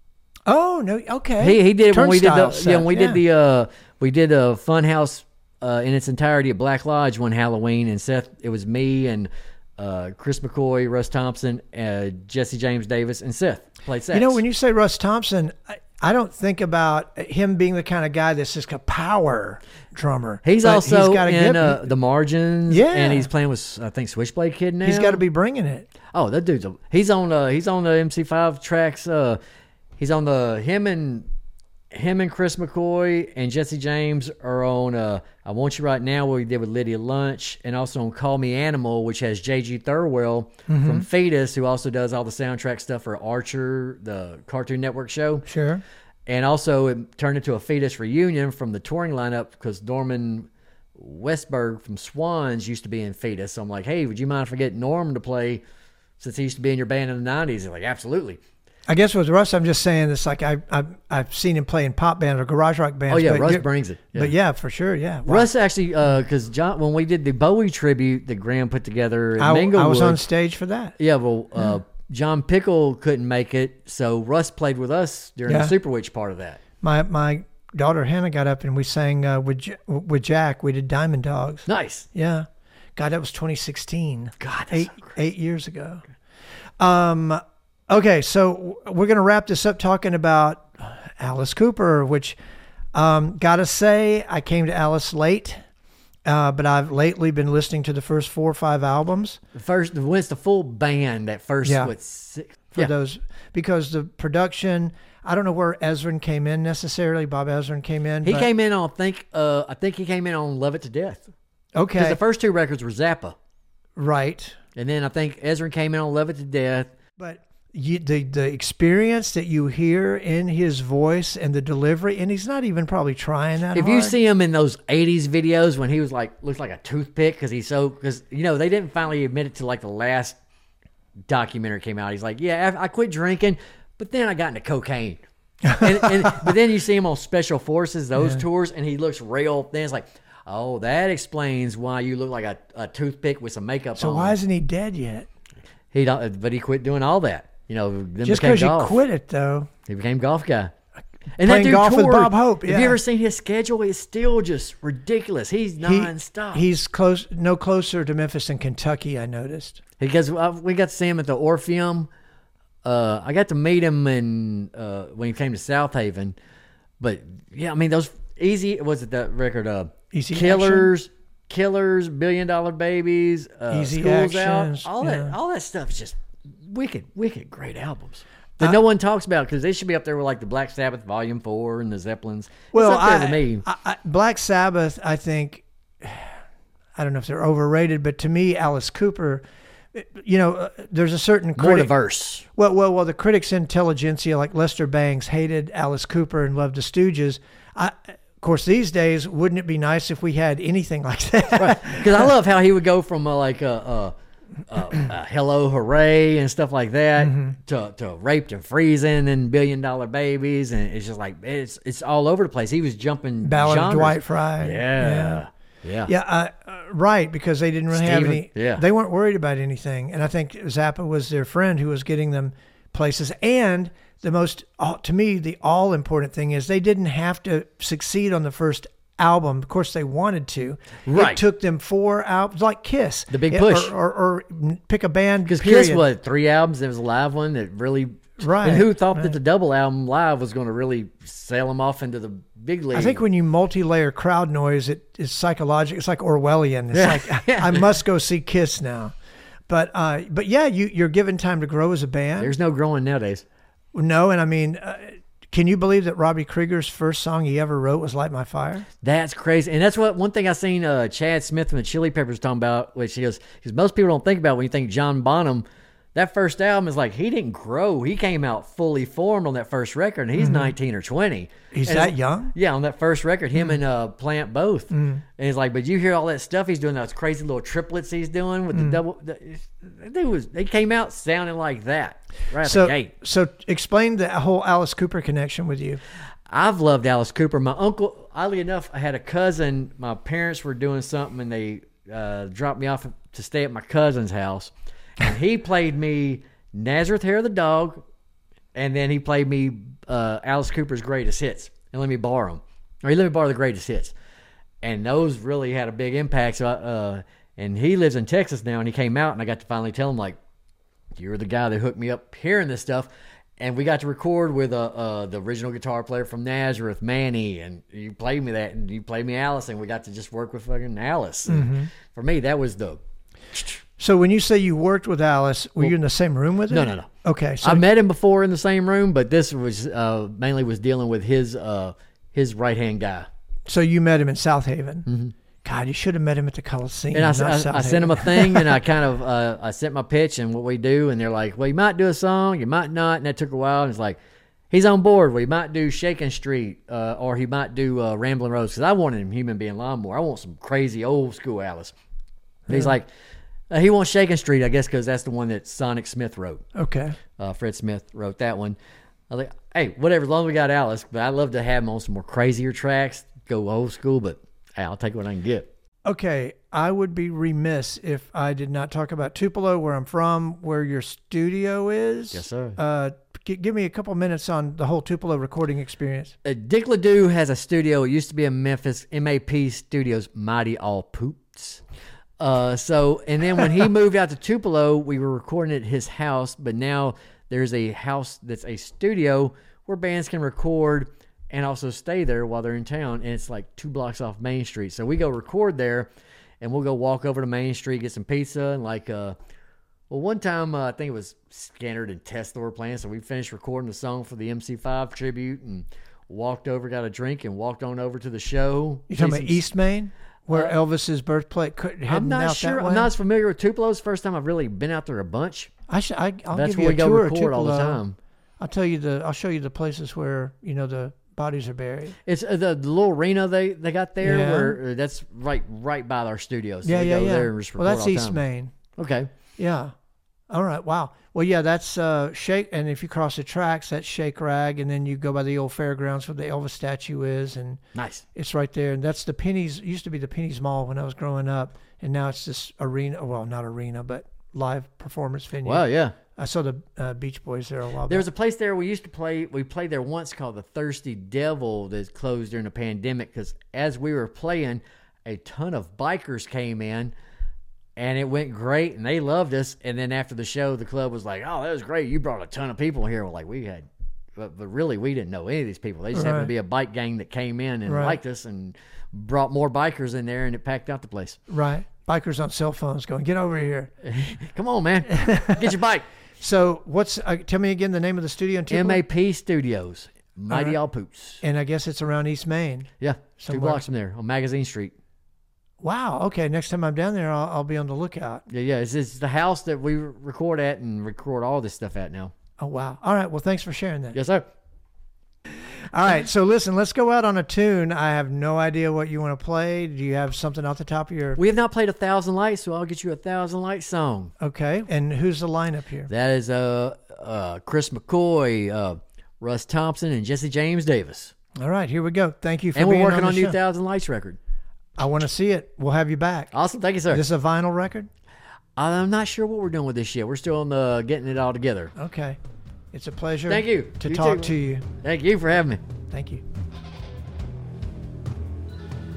Oh no, okay. He he did when we did the Seth, yeah when we yeah. did the uh we did a Funhouse uh, in its entirety at Black Lodge one Halloween, and Seth, it was me and uh, Chris McCoy, Russ Thompson, uh, Jesse James Davis, and Seth played sax. You know, when you say Russ Thompson, I, I don't think about him being the kind of guy that's just a power drummer. He's But also he's gotta in get- uh, the Margins, Yeah. and he's playing with I think Switchblade Kid now. He's got to be bringing it. Oh, that dude's a, he's on uh he's on the M C five tracks. Uh, he's on the him and him and Chris McCoy and Jesse James are on uh I Want You Right Now, what we did with Lydia Lunch, and also on Call Me Animal, which has J G Thurwell from Fetus, who also does all the soundtrack stuff for Archer, the Cartoon Network show. Sure. And also it turned into a Fetus reunion from the touring lineup because Norman Westberg from Swans used to be in Fetus. So I'm like, hey, would you mind if I get Norm to play since he used to be in your band in the nineties? They're like, absolutely. I guess with Russ, I'm just saying it's like I, I I've seen him play in pop bands or garage rock bands. Oh, yeah, but Russ you're- brings it. Yeah. But yeah, for sure, yeah. Wow. Russ actually, because John, when we did the Bowie tribute that Graham put together in I, Minglewood, I was on stage for that. yeah, well, uh, John Pickle couldn't make it, so Russ played with us during Yeah. the Super Witch part of that. My my daughter Hannah got up and we sang uh, with J- with Jack. We did Diamond Dogs. Nice. Yeah, God, that was twenty sixteen. God, that's eight so great. eight years ago. Um, okay, so we're gonna wrap this up talking about Alice Cooper, which um, gotta say I came to Alice late, uh, but I've lately been listening to the first four or five albums The first, when it's the full band, that first, Yeah. what, six? for yeah. those because the production. I don't know where Ezrin came in necessarily. Bob Ezrin came in. He but- came in on, I think, uh, I think he came in on Love It to Death. Because Okay, the first two records were Zappa. right. And then I think Ezra came in on Love It to Death. But you, the the experience that you hear in his voice and the delivery, and he's not even probably trying that If hard. you see him in those eighties videos when he was like, looks like a toothpick because he's so, because, you know, they didn't finally admit it to like the last documentary came out. He's like, yeah, I I quit drinking, but then I got into cocaine. and, and But then you see him on Special Forces, those tours, and he looks real thin. It's like, oh, that explains why you look like a, a toothpick with some makeup so on. why isn't he dead yet? He don't, but he quit doing all that. You know, then Just became because you golf. quit it, though. He became golf guy. And Playing golf with Bob Hope, Have yeah. you ever seen his schedule? It's still just ridiculous. He's He- nonstop. He's close, no closer to Memphis than Kentucky. I noticed. because uh, we got to see him at the Orpheum. Uh, I got to meet him in uh, when he came to South Haven. But yeah, I mean those easy. Was it that record? Uh, Easy Killers, Killers, Billion Dollar Babies, uh, Easy Schools Actions, Out. All that, yeah. all that stuff is just wicked, wicked, great albums that no one talks about because they should be up there with like the Black Sabbath Volume Four and the Zeppelins. Well, it's up there I, to me. I, I, Black Sabbath, I think, I don't know if they're overrated, but to me, Alice Cooper, you know, uh, there's a certain More critic. diverse. Well, well, well. The critics' intelligentsia, like Lester Bangs, hated Alice Cooper and loved the Stooges. I, of course, these days, wouldn't it be nice if we had anything like that? Because I love how he would go from uh, like a. Uh, uh, uh, hello, hooray, and stuff like that Mm-hmm. to, to raped and freezing and billion dollar babies, and it's just like it's it's all over the place. He was jumping Ballad of genres. Dwight Fry. Yeah, yeah, Yeah, uh, uh, right, because they didn't really have Steven- any. yeah. They weren't worried about anything, and I think Zappa was their friend who was getting them places. And the most, uh, to me, the all important thing is they didn't have to succeed on the first album. Of course, they wanted to. Right. It took them four albums, like Kiss. The Big It- Push. Or, or, or pick a band, Because period. Kiss, what, three albums? There was a live one that really... Right, And who thought right. that the double album live was going to really sail them off into the big league? I think when you multi-layer crowd noise, it is psychological. It's like Orwellian. It's Yeah. like, Yeah. I must go see Kiss now. But uh, but yeah, you, you're given time to grow as a band. There's no growing nowadays. No, and I mean, uh, can you believe that Robbie Krieger's first song he ever wrote was Light My Fire? That's crazy. And that's what one thing I seen uh, Chad Smith from the Chili Peppers talking about, which he goes, because most people don't think about when you think John Bonham. That first album is like he didn't grow. He came out fully formed on that first record, and he's nineteen or twenty. He's And that it's- young? Yeah, on that first record, him and uh, Plant both. And he's like, but you hear all that stuff he's doing, those crazy little triplets he's doing with the double. The, they was they came out sounding like that right out So, the gate. so explain the whole Alice Cooper connection with you. I've loved Alice Cooper. My uncle, oddly enough, I had a cousin. My parents were doing something, and they uh, dropped me off to stay at my cousin's house. And he played me Nazareth Hair of the Dog, and then he played me uh, Alice Cooper's Greatest Hits, and let me borrow them. Or he let me borrow the Greatest Hits. And those really had a big impact. So, I, uh, and he lives in Texas now, and he came out, and I got to finally tell him, like, you're the guy that hooked me up hearing this stuff. And we got to record with uh, uh, the original guitar player from Nazareth, Manny, and you played me that, and you played me Alice, and we got to just work with fucking Alice. And for me, that was the... So when you say you worked with Alice, were you in the same room with her? No, no, no. Okay, so I met him before in the same room, but this was uh, mainly was dealing with his uh, his right hand guy. so you met him in South Haven. God, you should have met him at the Coliseum. And I, not I, South I sent him a Haven. thing, and I kind of uh, I sent my pitch and what we do, and they're like, "Well, you might do a song, you might not," and that took a while. And it's like, he's on board. We might do Shakin' Street, uh, or he might do uh, Ramblin' Rose, because I wanted him Human Being Lawnmower. I want some crazy old school Alice. And he's like, uh, he wants Shakin' Street, I guess, because that's the one that Sonic Smith wrote. Okay. Uh, Fred Smith wrote that one. I was like, hey, whatever, as long as we got Alice. But I'd love to have him on some more crazier tracks, go old school, but hey, I'll take what I can get. Okay, I would be remiss if I did not talk about Tupelo, where I'm from, where your studio is. Yes, sir. Uh, g- give me a couple minutes on the whole Tupelo recording experience. Uh, Dick LeDoux has a studio. It used to be in Memphis, M A P Studios, Mighty All Poops. Uh, so, and then when he moved out to Tupelo, we were recording at his house, but now there's a house that's a studio where bands can record and also stay there while they're in town, and it's like two blocks off Main Street. So we go record there, and we'll go walk over to Main Street, get some pizza, and like, uh, well, one time uh, I think it was Scannerd and Tesla were playing, so we finished recording the song for the M C five tribute, and walked over, got a drink, and walked on over to the show. You talking Played about some- East Main, where Elvis's birthplace? Could, I'm not sure. I'm not as familiar with Tupelo. It's the first time I've really been out there a bunch. I sh- I, I'll That's give where you we a go tour of record all the Tupelo. time. I'll tell you the. I'll show you the places where you know the bodies are buried. It's uh, the, the little arena they, they got there. Yeah. Where uh, that's right right by our studios. So yeah, we yeah, go yeah. there and just Well, record that's all the East time. Main. Okay. Yeah. All right. Wow. Well, yeah, that's uh, Shake. And if you cross the tracks, that's Shake Rag, and then you go by the old fairgrounds where the Elvis statue is, and Nice. it's right there. And that's the Pennies. It used to be the Pennies Mall when I was growing up, and now it's this arena. Well, not arena, but live performance venue. Well, yeah. I saw the uh, Beach Boys there a while There was back. a place there we used to play. We played there once called the Thirsty Devil that closed during the pandemic because as we were playing, a ton of bikers came in, and it went great, and they loved us. And then after the show, the club was like, "Oh, that was great! You brought a ton of people here." Well, like we had, but, but really we didn't know any of these people. They just happened Right. to be a bike gang that came in and Right. liked us and brought more bikers in there, and it packed out the place. Right. Bikers on cell phones going, get over here. Come on, man, get your bike. So what's, uh, tell me again the name of the studio in Tupelo? M A P Studios, Mighty All Poops. And I guess it's around East Main. Yeah, two Somewhere. blocks from there on Magazine Street. Wow. Okay. Next time I'm down there, I'll, I'll be on the lookout. Yeah, yeah. It's, it's the house that we record at and record all this stuff at now. Oh, wow. All right. Well, thanks for sharing that. Yes, sir. All right. So listen, let's go out on a tune. I have no idea what you want to play. Do you have something off the top of your... We have not played A Thousand Lights, so I'll get you a Thousand Lights song. Okay. And who's the lineup here? That is uh, uh, Chris McCoy, uh, Russ Thompson, and Jesse James Davis. All right. Here we go. Thank you for And we're being working on on the a new show. Thousand Lights record. I want to see it. We'll have you back. Awesome. Thank you, sir. Is this a vinyl record? I'm not sure what we're doing with this yet. We're still on the getting it all together. Okay. It's a pleasure. Thank you. To You talk too. to you. Thank you for having me. Thank you.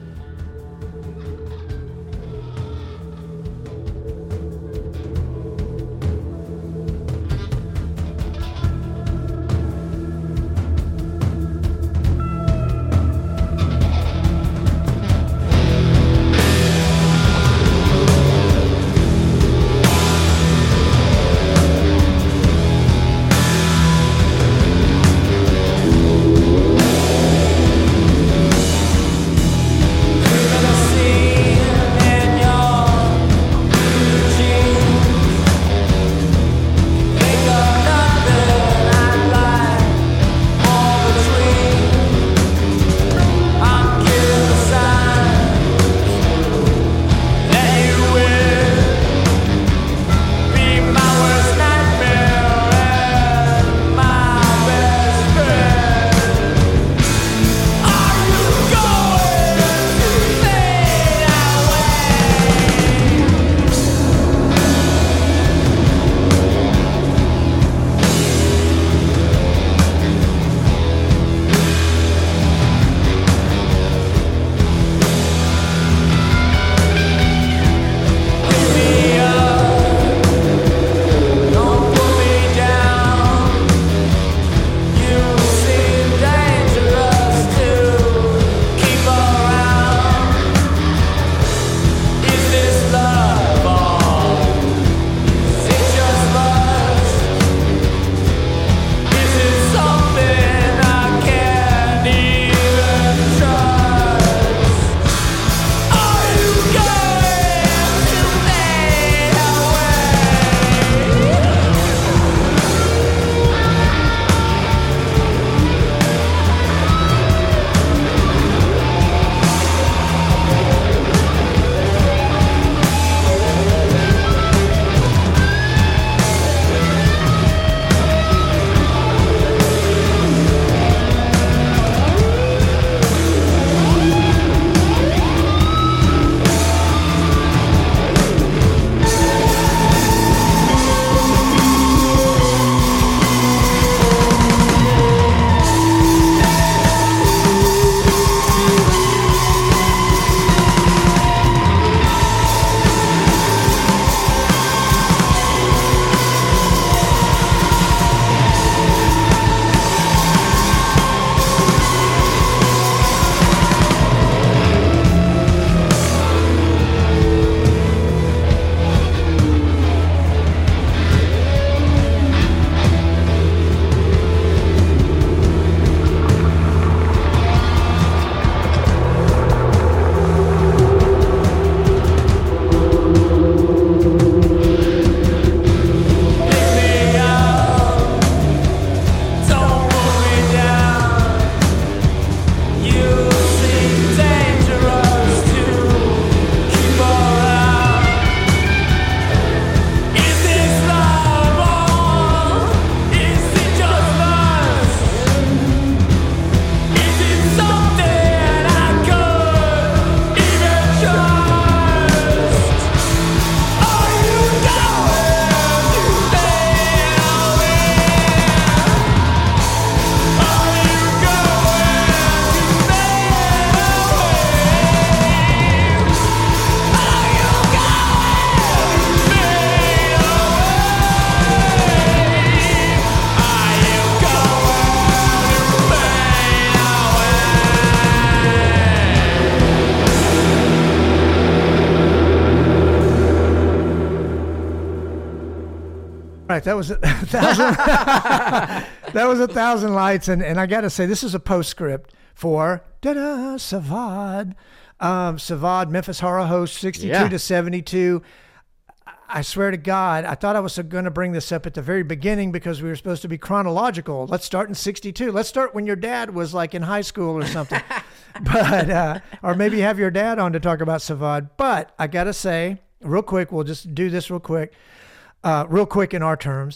Right, that was a thousand. That was a thousand lights, and, and I got to say, this is a postscript for da-da, Savad, um, Savad, Memphis Horror Host, sixty-two Yeah. to seventy-two. I swear to God, I thought I was going to bring this up at the very beginning because we were supposed to be chronological. Let's start in sixty-two. Let's start when your dad was like in high school or something. But uh, or maybe have your dad on to talk about Savad. But I got to say, real quick, we'll just do this real quick. Uh, real quick in our terms,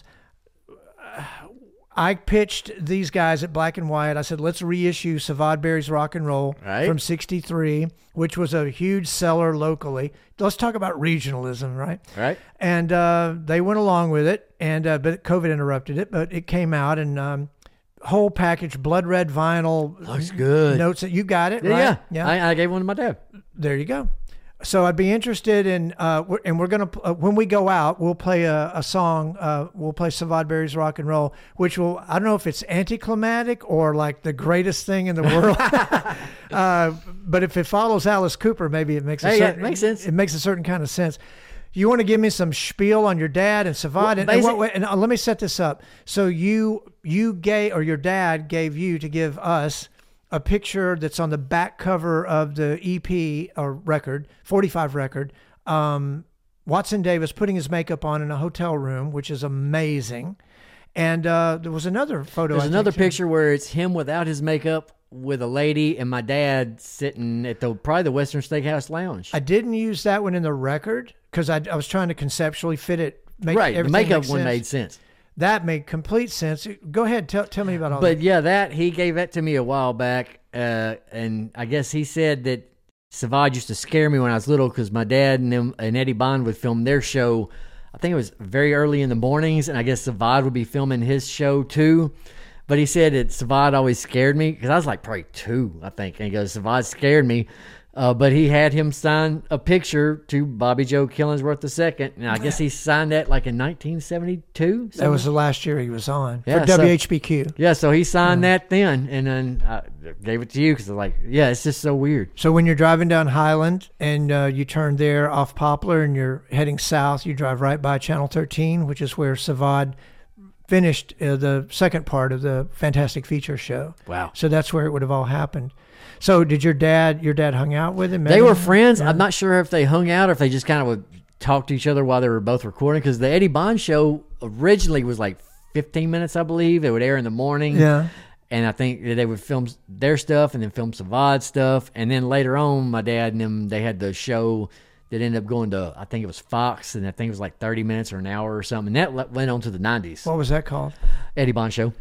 I pitched these guys at Black and White. I said, let's reissue Savad Berry's Rock and Roll Right. from sixty-three, which was a huge seller locally. Let's talk about regionalism, right? Right. And uh, they went along with it, and uh, but COVID interrupted it. But it came out, and um, whole package, blood red vinyl. Looks good. Notes that you got it, Yeah, right? yeah. yeah. I, I gave one to my dad. There you go. So I'd be interested in, uh, we're- and we're gonna uh, when we go out, we'll play a, a song. Uh, we'll play Savad Berry's Rock and Roll, which will I don't know if it's anticlimactic or like the greatest thing in the world. uh, but if it follows Alice Cooper, maybe it makes a Hey, yeah, certain, it makes sense. It makes a certain kind of sense. You want to give me some spiel on your dad and Savad, Well, and, and, basic- what, and uh, let me set this up. So you you gave or your dad gave you to give us a picture that's on the back cover of the E P or record, forty-five record. Um, Watson Davis putting his makeup on in a hotel room, which is amazing. And uh, there was another photo. There's I another think, too. picture where it's him without his makeup with a lady and my dad sitting at the probably the Western Steakhouse Lounge. I didn't use that one in the record because I, I was trying to conceptually fit it. Make right. The everything makeup make one sense. made sense. That made complete sense. Go ahead, tell tell me about all But that. yeah, that he gave that to me a while back, uh, and I guess he said that Savad used to scare me when I was little because my dad and them and Eddie Bond would film their show. I think it was very early in the mornings, and I guess Savad would be filming his show too. But he said that Savad always scared me because I was like probably two, I think. And he goes, Savad scared me. Uh, but he had him sign a picture to Bobby Joe Killingsworth the second, and I guess he signed that like in nineteen seventy-two. That was the last year he was on Yeah, for so- W H B Q. Yeah, so he signed that then, and then I gave it to you because I was like, yeah, it's just so weird. So when you're driving down Highland and uh, you turn there off Poplar and you're heading south, you drive right by Channel thirteen, which is where Savad finished uh, the second part of the Fantastic Feature show. Wow. So that's where it would have all happened. So did your dad, your dad hung out with him? met They were him? friends. I'm not sure if they hung out or if they just kind of would talk to each other while they were both recording because the Eddie Bond show originally was like fifteen minutes, I believe. It would air in the morning. Yeah. And I think that they would film their stuff and then film Savad stuff. And then later on, my dad and them, they had the show that ended up going to, I think it was Fox, and I think it was like thirty minutes or an hour or something. And that le- went on to the nineties. What was that called? Eddie Bond show.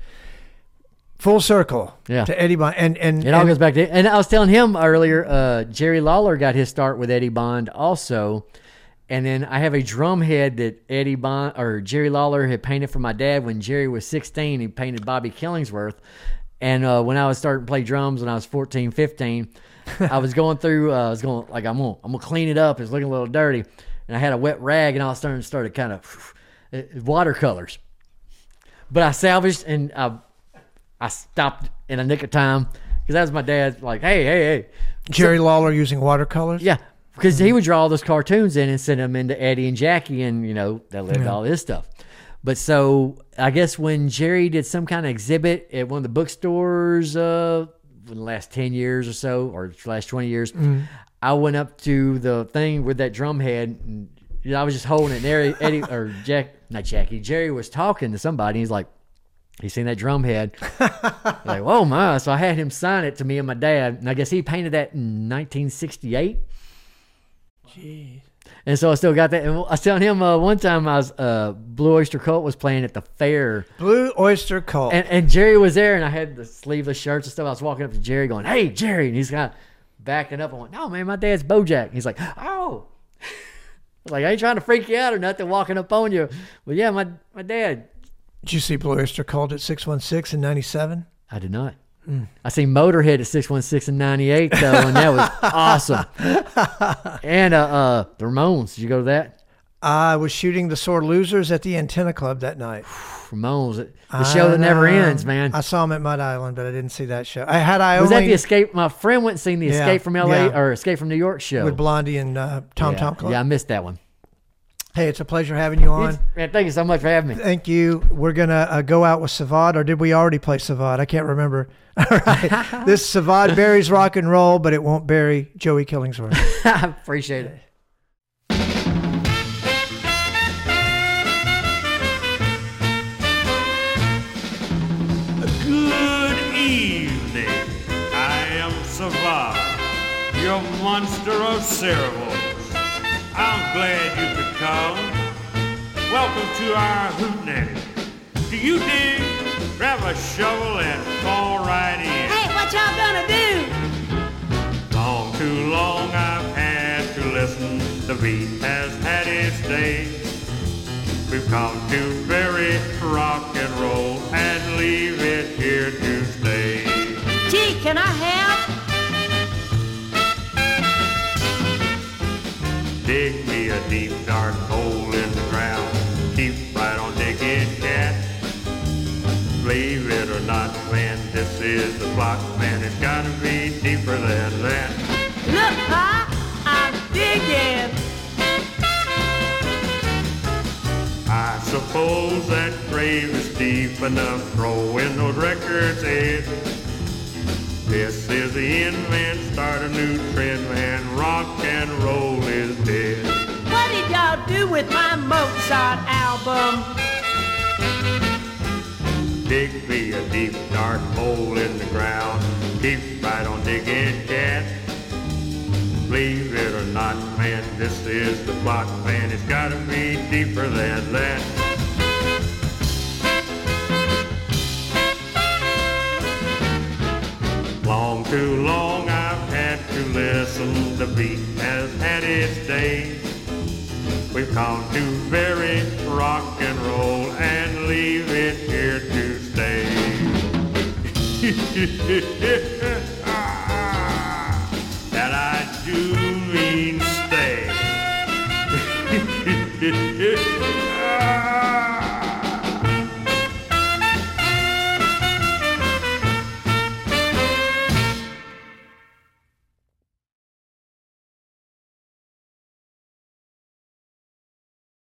Full circle. Yeah. To Eddie Bond. And, and, It all and- goes back to, and I was telling him earlier, uh, Jerry Lawler got his start with Eddie Bond also. And then I have a drum head that Eddie Bond or Jerry Lawler had painted for my dad when Jerry was sixteen. He painted Bobby Killingsworth. And uh, when I was starting to play drums when I was fourteen, fifteen, I was going through, uh, I was going like, I'm going to I'm gonna clean it up. It's looking a little dirty. And I had a wet rag and I was starting to start kind of watercolors. But I salvaged and I, I stopped in a nick of time because that was my dad like, hey, hey, hey. Jerry Lawler using watercolors? Yeah, because he would draw all those cartoons in and send them into Eddie and Jackie, and you know they lived all this stuff. But so I guess when Jerry did some kind of exhibit at one of the bookstores uh, in the last ten years or so, or the last twenty years, I went up to the thing with that drum head, and you know, I was just holding it. And Eddie, Eddie or Jack, not Jackie, Jerry was talking to somebody. He's like, he seen that drum head. Like, whoa, my. So I had him sign it to me and my dad. And I guess he painted that in nineteen sixty-eight. Jeez. And so I still got that. And I was telling him uh, one time I was, uh, Blue Oyster Cult was playing at the fair. Blue Oyster Cult. And, and Jerry was there, and I had the sleeveless shirts and stuff. I was walking up to Jerry going, hey, Jerry. And he's kind of backing up. I went, no, man, my dad's Bojack. And he's like, oh. Like, I ain't trying to freak you out or nothing walking up on you. But yeah, my, my dad. Did you see Blue Oyster Cult at six one six in ninety-seven? I did not. Mm. I seen Motorhead at six one six in ninety-eight, though, and that was awesome. And uh, uh, the Ramones. Did you go to that? I was shooting the Sore Losers at the Antenna Club that night. Ramones. The show that never I, ends, man. I saw them at Mud Island, but I didn't see that show. I had I was only that the Escape? My friend went and seen the Yeah, Escape from L A yeah. or Escape from New York show. with Blondie and uh, Tom yeah. Tom Club. Yeah, I missed that one. Hey, it's a pleasure having you on. Man, thank you so much for having me. Thank you. We're going to uh, go out with Savad, or did we already play Savad? I can't remember. All right. This Savad buries rock and roll, but it won't bury Joey Killingsworth. I appreciate it. Good evening. I am Savad, your monster of ceremonies. I'm glad you could come. Welcome to our hootenanny. Do you dig? Grab a shovel and fall right in. Hey, what y'all gonna do? Long, too long I've had to listen. The beat has had its day. We've come to bury rock and roll and leave it here to stay. Gee, can I help? Dig me a deep, dark hole in the ground. Keep right on digging, cat. Believe it or not, man, this is the plot. Man, it's gotta be deeper than that. Look, Pa, I'm digging. I suppose that grave is deep enough. Throw in those records, Ed. This is the end, man. Start a new trend, man. Rock and roll is dead. What did y'all do with my Mozart album? Dig me a deep, dark hole in the ground. Keep right on digging, cat. Believe it or not, man, this is the plot, man. It's gotta be deeper than that. Long, too long I've had to listen. The beat has had its day. We've come to bury rock and roll and leave it here to stay. And I do mean stay.